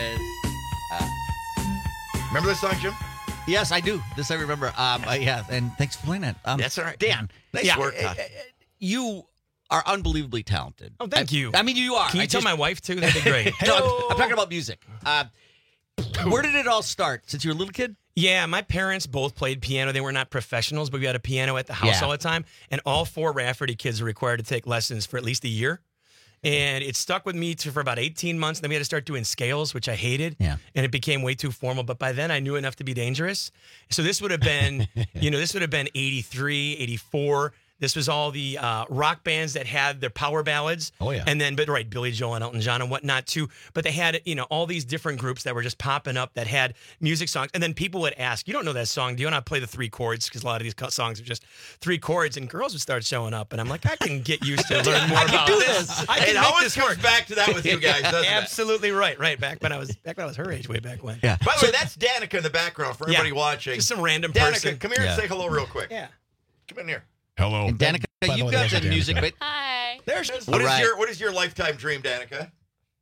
Remember this song, Jim? Yes, I do. This I remember. Yeah, and thanks for playing it. That's all right. Dan. Nice work, Todd. You are unbelievably talented. Oh, thank you. I mean, you are. Can you tell my wife, too? That'd be great. No, I'm talking about music. Where did it all start? Since you were a little kid? Yeah, my parents both played piano. They were not professionals, but we had a piano at the house all the time. And all 4 Rafferty kids were required to take lessons for at least a year. And it stuck with me for about 18 months. Then we had to start doing scales, which I hated. Yeah. And it became way too formal. But by then I knew enough to be dangerous. So this would have been, this would have been 83, 84. This was all the rock bands that had their power ballads. Oh, yeah. And then, Billy Joel and Elton John and whatnot, too. But they had, all these different groups that were just popping up that had music songs. And then people would ask, you don't know that song. Do you want to play the 3 chords? Because a lot of these songs are just 3 chords. And girls would start showing up. And I'm like, I can get used to learn more about this. I can it always comes back to that with you guys, doesn't it? Absolutely right. Back when I was her age, way back when. Yeah. By the way, that's Danica in the background for everybody watching. Just some random Danica, person. come here and say hello real quick. Yeah. Come in here. Hello. And Danica, you've got the music, but Hi. There she is. What is your lifetime dream, Danica?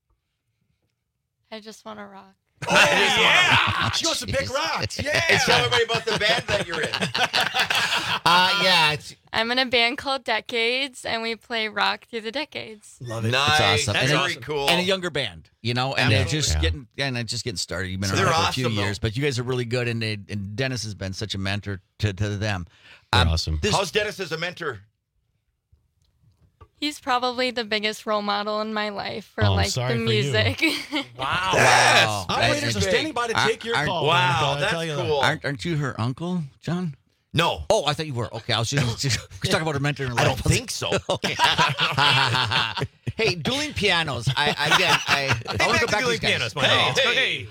I just want to rock. Oh, yeah. She wants to pick rocks. Yeah. And tell everybody about the band that you're in. I'm in a band called Decades, and we play rock through the decades. Love it. Nice. Awesome. That's and very cool. And a younger band, and they're just getting started. You've been around for a few years, but you guys are really good, and Dennis has been such a mentor to them. They're awesome. How's Dennis as a mentor? He's probably the biggest role model in my life for the you. music. Wow. Operators are standing by to take your call. Wow, that's cool. Aren't you her uncle, John? No. Oh, I thought you were. Okay, I was just talking about a mentor in life. I don't think so. Okay. Hey, dueling pianos. I want to go back to these guys. Hey.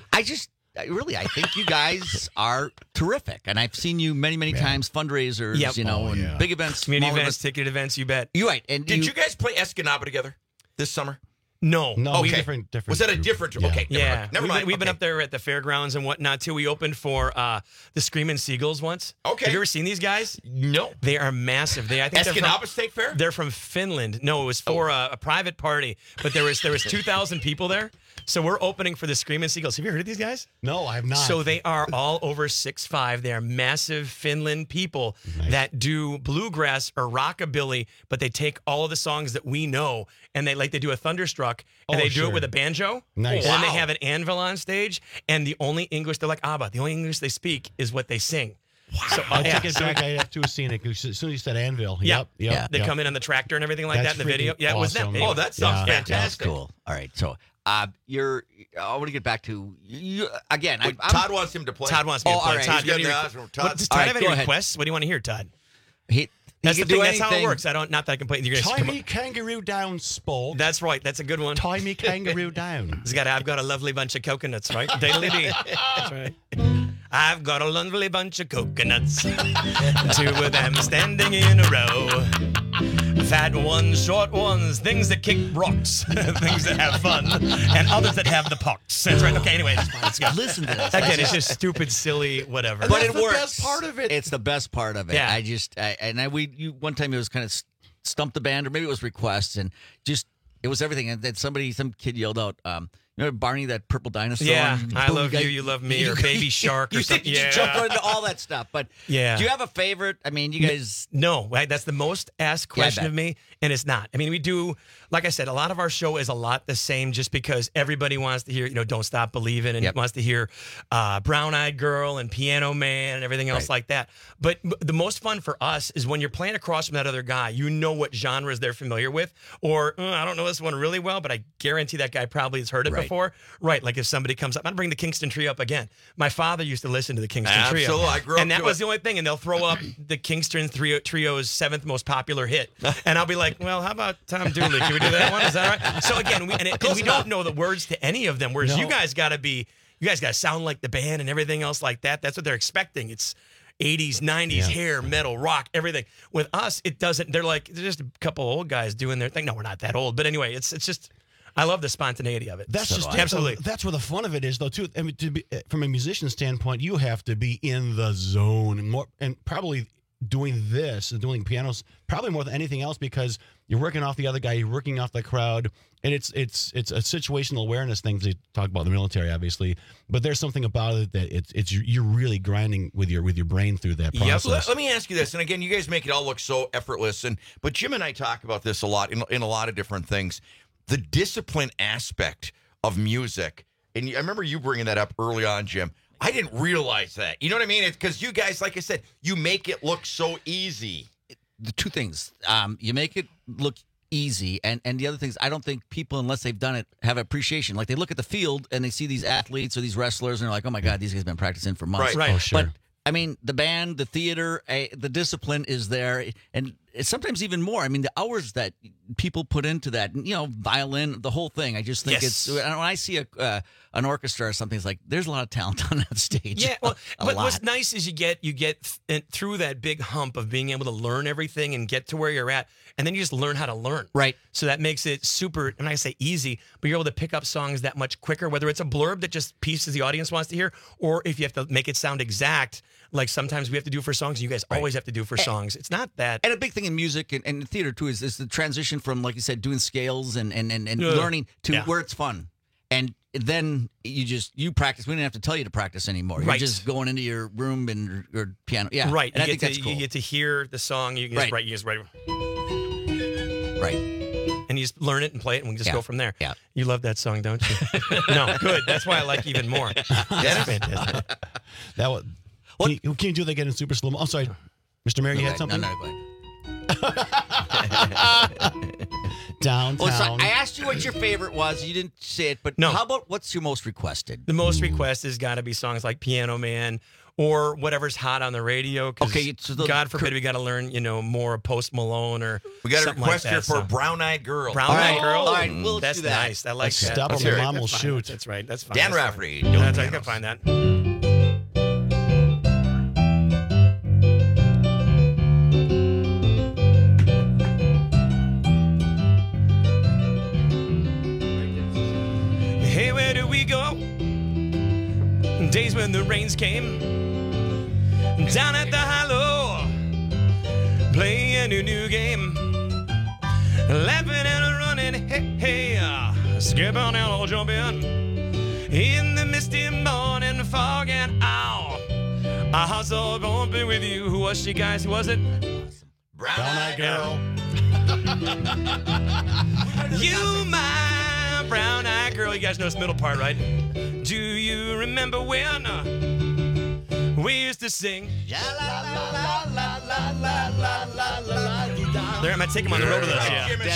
I think you guys are terrific, and I've seen you many times fundraisers, and big events, community events, ticket events. You bet. You're right. And did you guys play Escanaba together this summer? No. Okay. Different. Was that a different? Yeah. Okay. Yeah. Never mind. We've been up there at the fairgrounds and whatnot too. We opened for the Screaming Seagulls once. Okay. Have you ever seen these guys? No. They are massive. I think Escanaba State Fair? They're from Finland. No, it was for a private party, but there was 2,000 people there. So we're opening for the Screaming Seagulls. Have you heard of these guys? No, I have not. So they are all over 6'5". They are massive Finland people that do bluegrass or rockabilly, but they take all of the songs that we know and they do a Thunderstruck and they do it with a banjo. Nice. And then they have an anvil on stage, and the only English, they're like ABBA, the only English they speak is what they sing. Wow. So, I take it back. I have to have seen it. As soon as you said anvil. Yep. They come in on the tractor and everything like that in the video. Yeah, it was them. Oh, that sounds fantastic. That's cool. All right, so I want to get back to you again. Todd wants him to play. Todd wants me to play. All right. Todd, does Todd have any requests? What do you want to hear, Todd? That's the thing. That's how it works. Not that I can play. Tie me kangaroo down, Sport. That's right. That's a good one. Tie me kangaroo down. I've got a lovely bunch of coconuts, right? Daily. That's right. I've got a lovely bunch of coconuts. 2 of them standing in a row. Fat ones, short ones, things that kick rocks, things that have fun, and others that have the pox. That's right. Okay, anyway, it's fine. Let's go. Listen to this. Again, it's just stupid, silly, whatever. But it the works. Best part of it. It's the best part of it. Yeah. One time it was kind of stumped the band, or maybe it was requests, and just it was everything. And then some kid yelled out, remember Barney, that purple dinosaur? Yeah, I love you, you love me, or Baby Shark, or something. You jump right into all that stuff. But do you have a favorite? I mean, you guys. No, that's the most asked question of me, and it's not. I mean, we do, like I said, a lot of our show is a lot the same, just because everybody wants to hear, Don't Stop Believin', and wants to hear Brown Eyed Girl and Piano Man and everything else like that. But the most fun for us is when you're playing across from that other guy. You know what genres they're familiar with, or I don't know this one really well, but I guarantee that guy probably has heard it before. Right, like if somebody comes up, I'm going to bring the Kingston Trio up again. My father used to listen to the Kingston Trio. Absolutely, I grew up and that was the only thing, and they'll throw up the Kingston Trio's 7th most popular hit. And I'll be like, well, how about Tom Dooley? Can we do that one? Is that right? So again, we don't know the words to any of them, whereas you guys got to sound like the band and everything else like that. That's what they're expecting. It's 80s, 90s, hair, metal, rock, everything. With us, it doesn't. They're just a couple old guys doing their thing. No, we're not that old. But anyway, it's just... I love the spontaneity of it. That's absolutely. That's where the fun of it is, though. Too. I mean, from a musician standpoint, you have to be in the zone and probably doing this and doing pianos probably more than anything else, because you're working off the other guy, you're working off the crowd, and it's a situational awareness thing. They talk about in the military, obviously, but there's something about it that you're really grinding with your brain through that process. Let me ask you this, and again, you guys make it all look so effortless, but Jim and I talk about this a lot in a lot of different things. The discipline aspect of music, and I remember you bringing that up early on, Jim. I didn't realize that. You know what I mean? It's because you guys, like I said, you make it look so easy. The two things. You make it look easy, and the other things, I don't think people, unless they've done it, have appreciation. Like, they look at the field, and they see these athletes or these wrestlers, and they're like, oh, my God, these guys have been practicing for months. Right. Oh, sure. But, I mean, the band, the theater, the discipline is there, and it's sometimes even more. I mean, the hours that people put into that, violin, the whole thing. I just think it's, when I see an orchestra or something, it's like, there's a lot of talent on that stage. Yeah, well, but what's nice is you get through that big hump of being able to learn everything and get to where you're at, and then you just learn how to learn. Right. So that makes it super, and I say easy, but you're able to pick up songs that much quicker, whether it's a blurb that just pieces the audience wants to hear, or if you have to make it sound exact, like sometimes we have to do for songs, and you guys always have to do for songs. It's not that. And a big thing in music and theater, too, is the transition from, like you said, doing scales and learning to where it's fun. And then you practice. We didn't have to tell you to practice anymore. You're just going into your room and your piano. Yeah. Right. And I think that's cool. You get to hear the song. You can just write. You just write. Right. And you just learn it and play it, and we just go from there. Yeah. You love that song, don't you? No, good. That's why I like you even more. That's fantastic. That was. Can you do that again in super slow mo? I'm sorry, Mr. Mayor, you had something? No, go ahead. Downtown. Well, so I asked you what your favorite was. You didn't say it, but how about what's your most requested? The most requested has got to be songs like Piano Man or whatever's hot on the radio. Okay, so God forbid we got to learn, more Post Malone or we got a something request like here that, for so. Brown Eyed Girl. Brown Eyed Girl. All right, we'll That's do that. nice. I like Let's that. stop That's them, right. Mom will That's fine. shoot. That's right. That's fine. Dan That's Rafferty. fine. That's, I can find that. Hey, where do we go? Days when the rains came. Down at the Hollow, playing a new game. Laughing and running, hey, skip on out, I'll jump in. In the misty morning fog and ow, I was all bumping with you. Who was she, guys? Who was it? Brown Eyed Girl. You, my brown eyed girl. You guys know this middle part, right? Do you remember when we used to sing? There, I'm gonna take him on the road with us.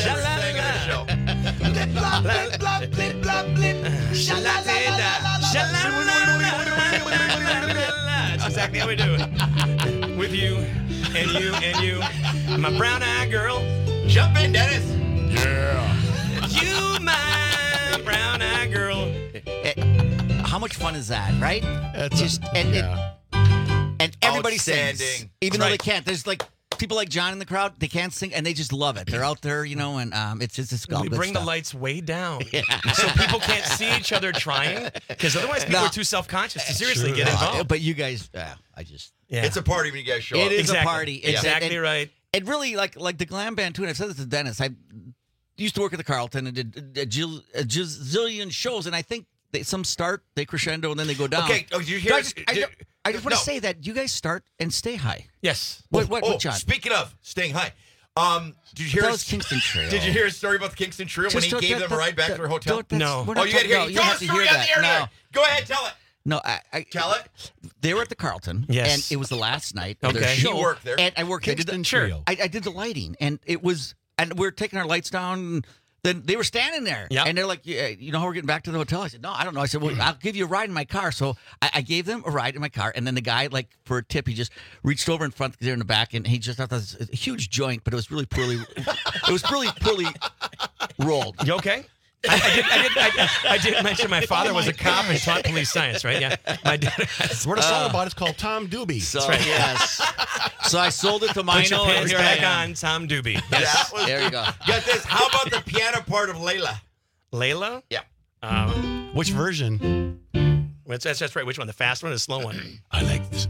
That's exactly how we do it. With you and you and you, my brown eyed girl. Jump in, Dennis. Yeah. You, my brown eyed girl. How much fun is that, right? That's just and everybody sings, Outstanding. even though Right. they can't. There's like people like John in the crowd. They can't sing, and they just love it. They're out there, and it's all We good bring stuff. the lights way down so people can't see each other trying, because otherwise people are too self-conscious to seriously get involved. But you guys, I just It's a party when you guys show up. It is Exactly. a party. It's Exactly right. And really, like the glam band too. And I've said this to Dennis. I used to work at the Carlton and did a zillion shows, and I think some start, they crescendo, and then they go down. Okay, did you hear? I just want to say that you guys start and stay high. Yes. What, John? Speaking of staying high, did you hear? That was Kingston Trio. Did you hear a story about the Kingston Trio when he gave them a ride back to their hotel? No. Oh, you had to hear. you Tell have the to story hear on the air. that. No. Go ahead, tell it. No, I Tell it. They were at the Carlton, Yes. and it was the last night of their Okay. show. He worked there. And I worked. Kingston Trio. I did the lighting, and it was, and we were taking our lights down. And then they were standing there, Yep. and they're like, yeah, "You know how we're getting back to the hotel?" I said, "No, I don't know." I said, "Well, I'll give you a ride in my car." So I gave them a ride in my car, and then the guy, like for a tip, he just reached over in front, there in the back, and he just thought that was a huge joint, but it was really poorly. It was really poorly rolled. You okay? I did mention my father was a cop and taught police science, right? Yeah. My dad. What a song about it's called Tom Doobie. So yes, so I sold it to Put your Mino, and pants here I back am. on, Tom Doobie. That was, There you go. Got this. How about the piano part of Layla? Layla? Yeah. Which version? That's right. Which one? The fast one or the slow one? I like this.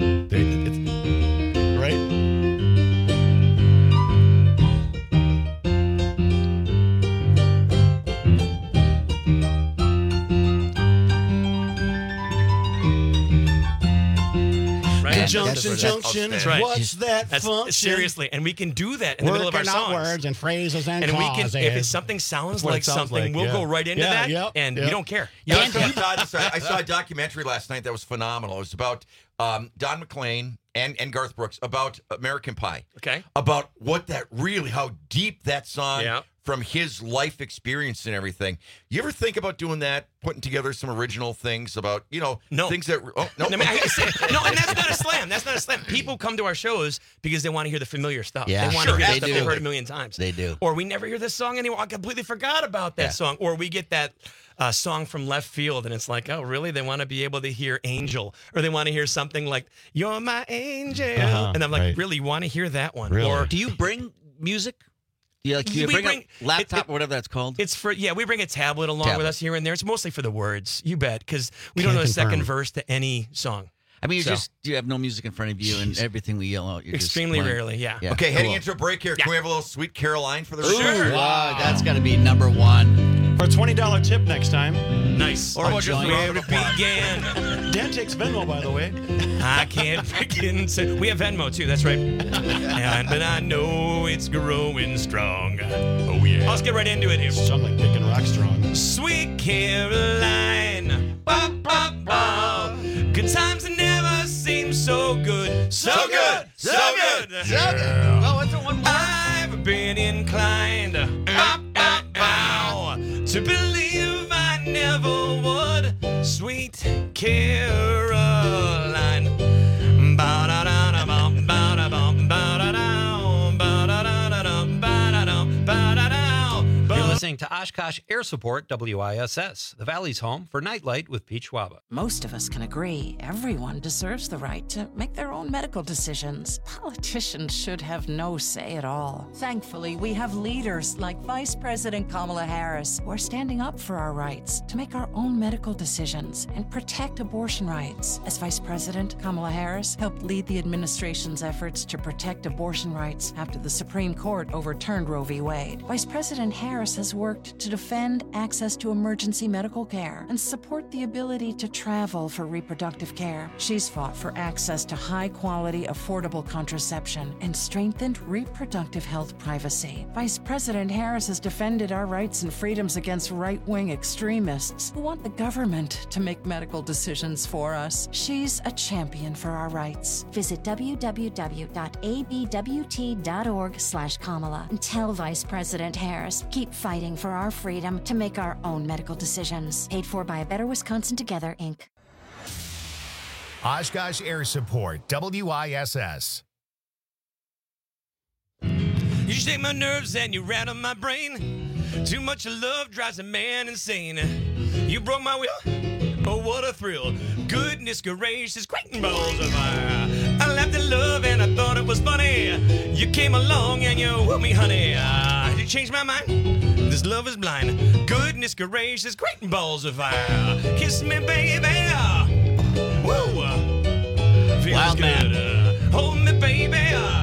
Right? Right. Junction. That's right. What's that function? Seriously, and we can do that in the middle of our Working out songs. words and phrases and And we can, clauses. if it's something sounds That's what like it sounds something, like, we'll yeah. go right into Yeah, that, yep, and yep. we don't care. You know, I saw a documentary last night that was phenomenal. It was about Don McLean and Garth Brooks about American Pie. Okay. About what that really, how deep that song Yeah. from his life experience and everything. You ever think about doing that, putting together some original things about, No. things that, no. I mean, I hate to say it. No, and that's not a slam. That's not a slam. People come to our shows because they want to hear the familiar stuff. Yeah, they want sure, to hear they stuff do. they've heard a million times. They do. Or we never hear this song anymore. I completely forgot about that song. Or we get that song from left field, and it's like, oh, really? They want to be able to hear Angel, or they want to hear something like "You're My Angel," and I'm like, right. really? You want to hear that one? Really? Or Do you bring music? You We bring bring- a laptop or whatever that's called? it's for we bring a tablet along Tablet. with us here and there. It's mostly for the words, you bet, because we don't Can know the second confirm. verse to any song. I mean, So- you have no music in front of you, and everything we yell out. You're just Extremely playing. rarely, yeah. Okay, heading cool. into a break here. Can we have a little Sweet Caroline for the Ooh, show? wow, that's got to be number one. For a $20 tip next time. Nice. Or a joint. Where it began. Dan takes Venmo, by the way. I can't begin to. We have Venmo too. That's right. But I know it's growing strong. Oh yeah. Let's get right into it here. Sound like Dick and Rock Strong. Sweet Caroline. Ba, ba, ba. Good times never seem so good. So good. So good. Oh, what's the one more? I've been inclined. Ba, ba, Caroline. Ba-da-da-da-bum, ba-da-bum, ba-da-dum, ba-da-da-da-dum, ba-da-dum, ba-da-dum. You're listening to Oshkosh Air Support WISS, the Valley's home for Nightlight with Pete Schwaba. Most of us can agree everyone deserves the right to make their own medical decisions. Politicians should have no say at all. Thankfully, we have leaders like Vice President Kamala Harris who are standing up for our rights to make our own medical decisions and protect abortion rights. As Vice President, Kamala Harris helped lead the administration's efforts to protect abortion rights after the Supreme Court overturned Roe v. Wade. Vice President Harris has worked to defend access to emergency medical care and support the ability to travel for reproductive care. She's fought for access to high-quality, affordable contraception and strengthened reproductive health privacy. Vice President Harris has defended our rights and freedoms against right-wing extremists who want the government to make medical decisions for us. She's a champion for our rights. Visit www.abwt.org/Kamala and tell Vice President Harris, keep fighting for our freedom to make our own medical decisions. Paid for by A Better Wisconsin Together, Inc. Oshkosh Air Support, WISS. You shake my nerves and you rattle my brain. Too much love drives a man insane. You broke my will. Oh, what a thrill. Goodness gracious, great balls of fire. I laughed at love and I thought it was funny. You came along and you wooed me, honey. You changed my mind. This love is blind. Goodness gracious, great balls of fire. Kiss me, baby. Woo. Feels Wild good. man. Hold me, baby.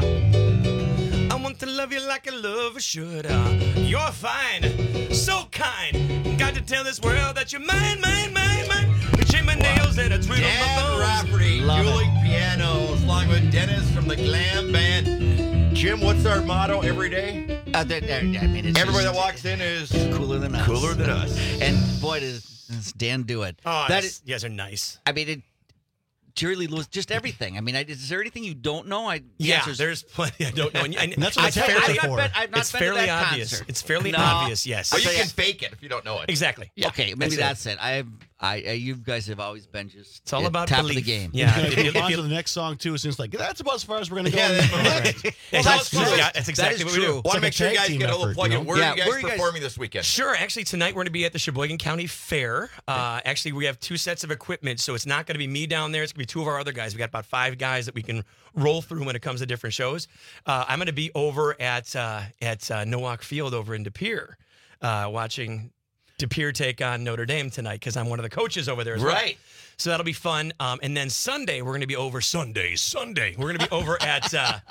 I want to love you like a lover should. You're fine, so kind. Got to tell this world that you're mine, mine, mine, mine. Chain my nails and it's real on my Dan bones. Rafferty, dueling pianos, along with Dennis from the Glam Band. Jim, what's our motto every day? Everybody that walks in is cooler than us. Cooler than us. And boy, does Dan do it. Oh, That you guys are nice. I mean, Jerry Lee Lewis, just everything. I mean, is there anything you don't know? Yeah, there's plenty I don't know. And that's what it's it's fairly, for. I've not it's been to fairly that obvious. concert. It's fairly No. obvious, yes. Or you can fake it if you don't know it. Exactly. Yeah. Okay, maybe That's that's it. You guys have always been just It's all about top belief. of the game. Yeah. We're if gonna you- move on if to you- the next song too. Since like that's about as far as we're gonna go. Yeah, That's exactly what we do. Want to like make a sure you tag guys team get a little effort, plug you in. know? Where Yeah, are you where are guys you guys- performing this weekend? Sure. Actually, tonight we're going to be at the Sheboygan County Fair. Actually, we have two sets of equipment, so it's not going to be me down there. It's going to be two of our other guys. We got about 5 guys that we can roll through when it comes to different shows. I'm going to be over at Nowak Field over in De Pere, watching De Pere take on Notre Dame tonight because I'm one of the coaches over there as well. Right. So that'll be fun. And then Sunday, we're going to be over Sunday. We're going to be over at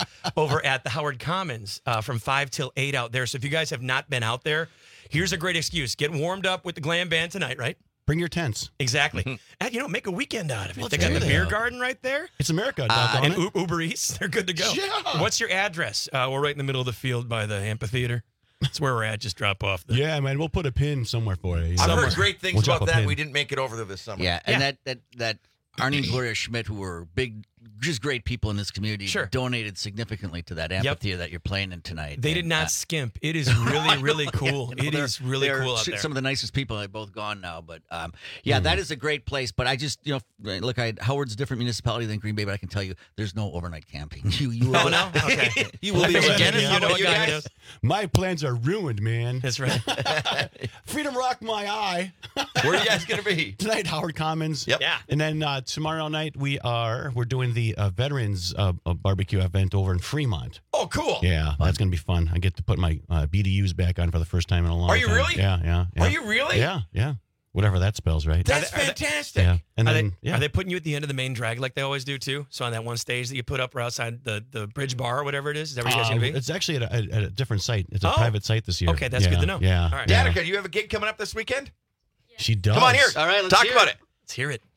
the Howard Commons from 5 till 8 out there. So if you guys have not been out there, here's a great excuse. Get warmed up with the Glam Band tonight, right? Bring your tents. Exactly. And, make a weekend out of it. Let's They got do the that. beer garden right there. It's America. And doggone it. Uber Eats, they're good to go. Yeah. What's your address? We're right in the middle of the field by the amphitheater. That's where we're at. Just drop off. Yeah, man. We'll put a pin somewhere for you. I've heard great things We'll drop about a that. pin. We didn't make it over there this summer. Yeah, and that Arnie and Gloria Schmidt, who were big, just great people in this community, donated significantly to that amphitheater that you're playing in tonight. They did not skimp. It is really, really cool. It is really cool out there. Some of the nicest people. They're both gone now, but that is a great place. But I just, look, Howard's a different municipality than Green Bay, but I can tell you, there's no overnight camping. You will, no? Okay. you will be able to Dennis, you know a guy who knows. My plans are ruined, man. That's right. Freedom rock my eye. Where are you guys going to be? Tonight, Howard Commons. Yep. Yeah. And then tomorrow night, we're doing the Veterans barbecue event over in Fremont. Oh, cool. Yeah, that's going to be fun. I get to put my BDUs back on for the first time in a long time. Are you really? Yeah. Are you really? Yeah. Whatever that spells, right? That's fantastic. Yeah. And Are then, they putting you at the end of the main drag like they always do too? So on that one stage that you put up right outside the bridge bar or whatever it is that where you guys going to be? It's actually at a different site. It's a private site this year. Okay, that's good to know. Yeah. All right. Danica, do you have a gig coming up this weekend? She does. Come on here. All right, let's Talk hear about it. it. Let's hear it.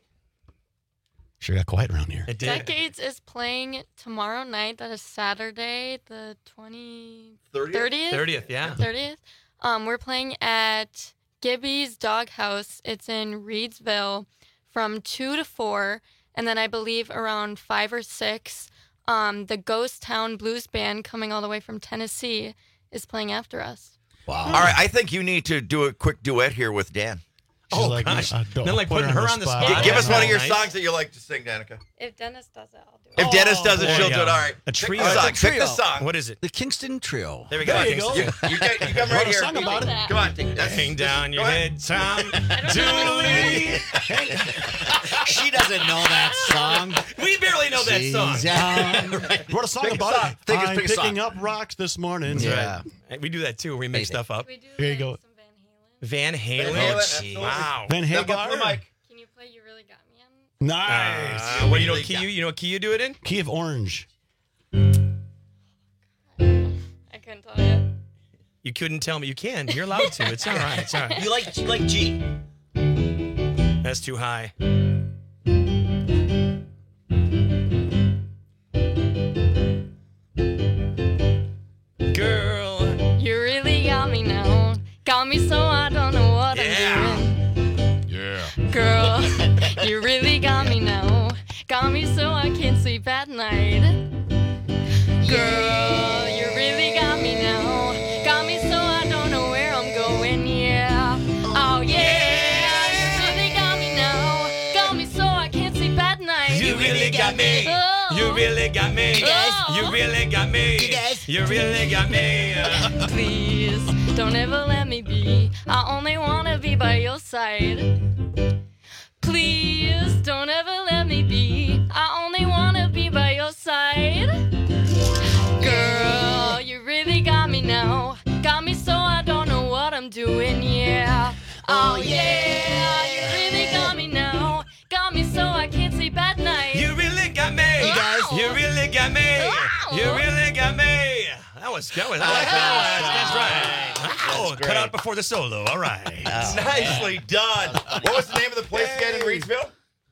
Sure got quiet around here. It did. Decades is playing tomorrow night. That is Saturday, the 30th. 30th, yeah. 30th. We're playing at Gibby's Doghouse. It's in Reedsville from 2 to 4. And then I believe around 5 or 6, the Ghost Town Blues Band coming all the way from Tennessee is playing after us. Wow. All right, I think you need to do a quick duet here with Dan. She's like, gosh. don't Then like put putting her on the spot. Give us one of your Nice. songs that you like to sing, Danica. If Dennis does it, I'll do it. If Dennis does it, there she'll you do it. go. All right. A Pick trio. the song. It's a Pick the trio. song. What is it? The Kingston Trio. There we go. There you go. You come right here. Song about it. Come on. That's- Hang down your go ahead. head, Tom Dooley. She doesn't know that song. We barely know that song. Wrote a song Pick a about song. it. Think it's I'm pick a song. picking up rocks this morning. Yeah. We do that too. We make stuff up. We do Here you go. some Van Halen. Van Halen. Van Halen, Oh, absolutely. wow. Van Step up to the Hagar. mic. Can you play You Really Got Me on? Nice. What do you know? Key you know what key you do it in? Key of Orange. I couldn't tell you. You couldn't tell me. You can. You're allowed to. It's all right. It's all right. You like G. That's too high. Girl. You really got me now. Got me so I don't know what I'm doing. Yeah. Girl, you really got me now. Got me so I can't sleep at night. Girl, you really got me now. Got me so I don't know where I'm going, yeah. Oh yeah, you really got me now. Got me so I can't sleep at night. You really got me. Oh. You really got me. Oh. You really got me. You really got me. Please, don't ever let me be. I only wanna be by your side. Please, don't ever let me be. I only wanna be by your side. Girl, you really got me now. Got me so I don't know what I'm doing, yeah. Oh yeah, you really got me now. Got me so I can't sleep at night. You really got me. You guys. You really got me. You really got me. That was I like that. That's right. Oh, cut out before the solo. All right. Nicely done. What was the name of the place again in Reedsville?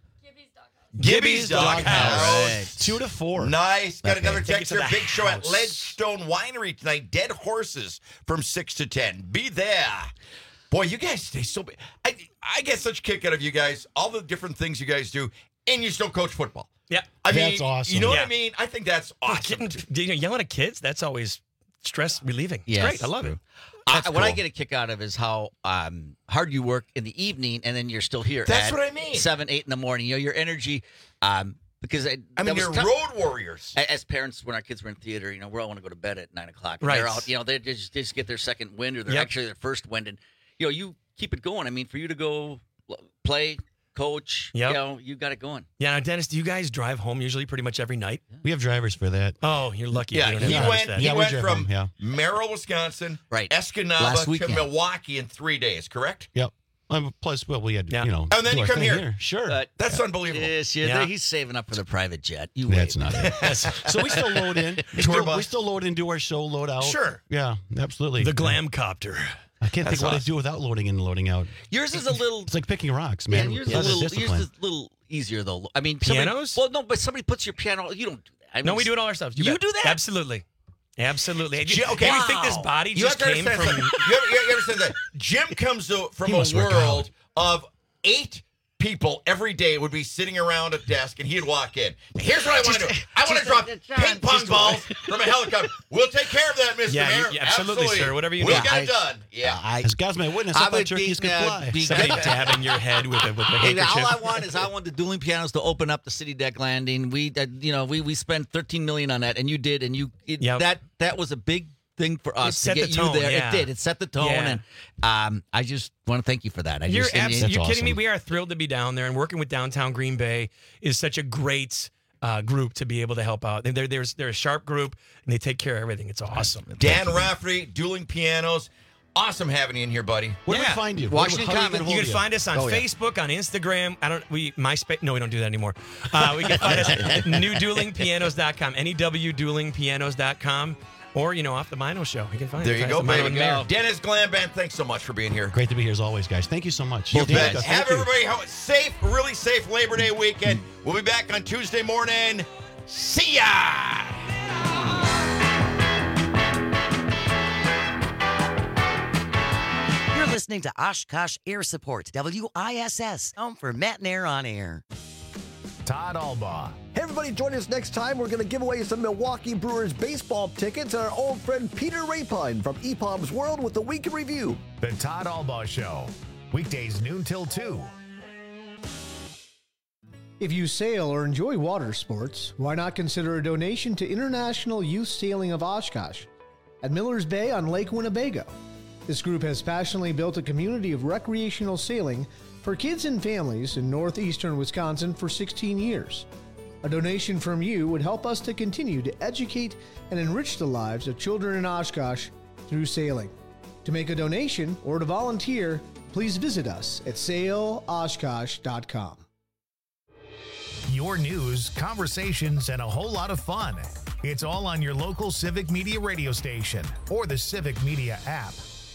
Gibby's Doghouse. Right. 2 to 4. Nice. Got Okay. another Take it text to here. the Big show at house. Ledgestone Winery tonight. Dead Horses from 6 to 10. Be there. Boy, you guys stay so big. I get such a kick out of you guys, all the different things you guys do, and you still coach football. Yeah. I mean, That's awesome. You know what Yeah. I mean? I think that's awesome. Yelling at kids, that's always stress relieving. It's Yes. great. I love it. What I get a kick out of is how hard you work in the evening, and then you're still here. That's at what I mean. 7, 8 in the morning. You know, your energy. Because I mean, you're road warriors. As parents, when our kids were in theater, you know, we all want to go to bed at 9 o'clock. Right. They're out. You know, they just get their second wind, or they're actually their first wind, and you know, you keep it going. I mean, for you to go play, coach, Yep. you know, you got it going. Yeah. Now, Dennis, do you guys drive home usually pretty much every night? We have drivers for that. Oh, you're lucky. Yeah, You don't have he to notice went. that. He Yeah, we went drive from home, Merrill, Wisconsin, Right. Escanaba Last to weekend. Milwaukee in 3 days. Correct? Yep. Plus, well, we had, Yeah. you know. And then do you our come thing here. Sure. That's unbelievable. Yes, Yeah. he's saving up for the private jet. You That's wait. not it. So we still load in. Tour bus. We still load in, do our show, load out. Sure. Yeah, absolutely. The glam copter. I can't That's think what I awesome. do without loading in and loading out. Yours is a little. It's like picking rocks, Yeah, man. yours It's is a a little. Yours discipline. is a little easier though. I mean, Pianos? Well, no, but somebody puts your piano. You don't do that. I No, mean, we do it all ourselves. You bet. do that? Absolutely. Absolutely. Do you, Okay. do you think this body You just have to came understand from... something. You ever said that? Jim comes from He a must work world of 8 people every day would be sitting around a desk, and he'd walk in. Here's what I want to do. I want to drop ping pong balls from a helicopter. We'll take care of that, Mr. Yeah, Mayor. yeah, absolutely, sir. Whatever you We'll need. get it done. Yeah. As God's my witness, I thought turkeys could fly. Somebody dabbing your head with a Hey, now, handkerchief. all I want is I want the dueling pianos to open up the city deck landing. We spent $13 million on that, and you did, and that was a big thing for us set to the get tone, you there. yeah. It did. It set the tone, Yeah. and I just want to thank you for that. You're and- you're kidding me. awesome. We are thrilled to be down there, and working with Downtown Green Bay is such a great group to be able to help out. They're a sharp group, and they take care of everything. It's awesome. Dan Rafferty, Dueling Pianos. Awesome having you in here, buddy. Where do we find you? Washington How do we Commons. get hold You of can find us on Facebook, on Instagram. MySpace. No, we don't do that anymore. We can find us at newduelingpianos.com, newduelingpianos.com, or off the Mino Show. You can find There us. you Find go, us the Mino baby. and Mayor. Dennis Glam Band, thanks so much for being here. Great to be here as always, guys. Thank you so much. You bet. Danica, Have thank you. everybody have a safe, really safe Labor Day weekend. We'll be back on Tuesday morning. See ya! You're listening to Oshkosh Air Support, WISS, home for Matt and Air on Air. Todd Albaugh. Hey, everybody, join us next time. We're going to give away some Milwaukee Brewers baseball tickets and our old friend Peter Rapine from EPOM's World with the Week in Review. The Todd Albaugh Show. Weekdays noon till 2. If you sail or enjoy water sports, why not consider a donation to International Youth Sailing of Oshkosh at Millers Bay on Lake Winnebago. This group has passionately built a community of recreational sailing for kids and families in northeastern Wisconsin for 16 years. A donation from you would help us to continue to educate and enrich the lives of children in Oshkosh through sailing. To make a donation or to volunteer, please visit us at sailoshkosh.com. Your news, conversations, and a whole lot of fun. It's all on your local Civic Media radio station or the Civic Media app.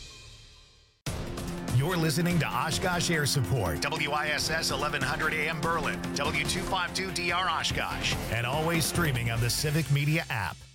You're listening to Oshkosh Air Support, WISS 1100 AM Berlin, W252DR Oshkosh, and always streaming on the Civic Media app.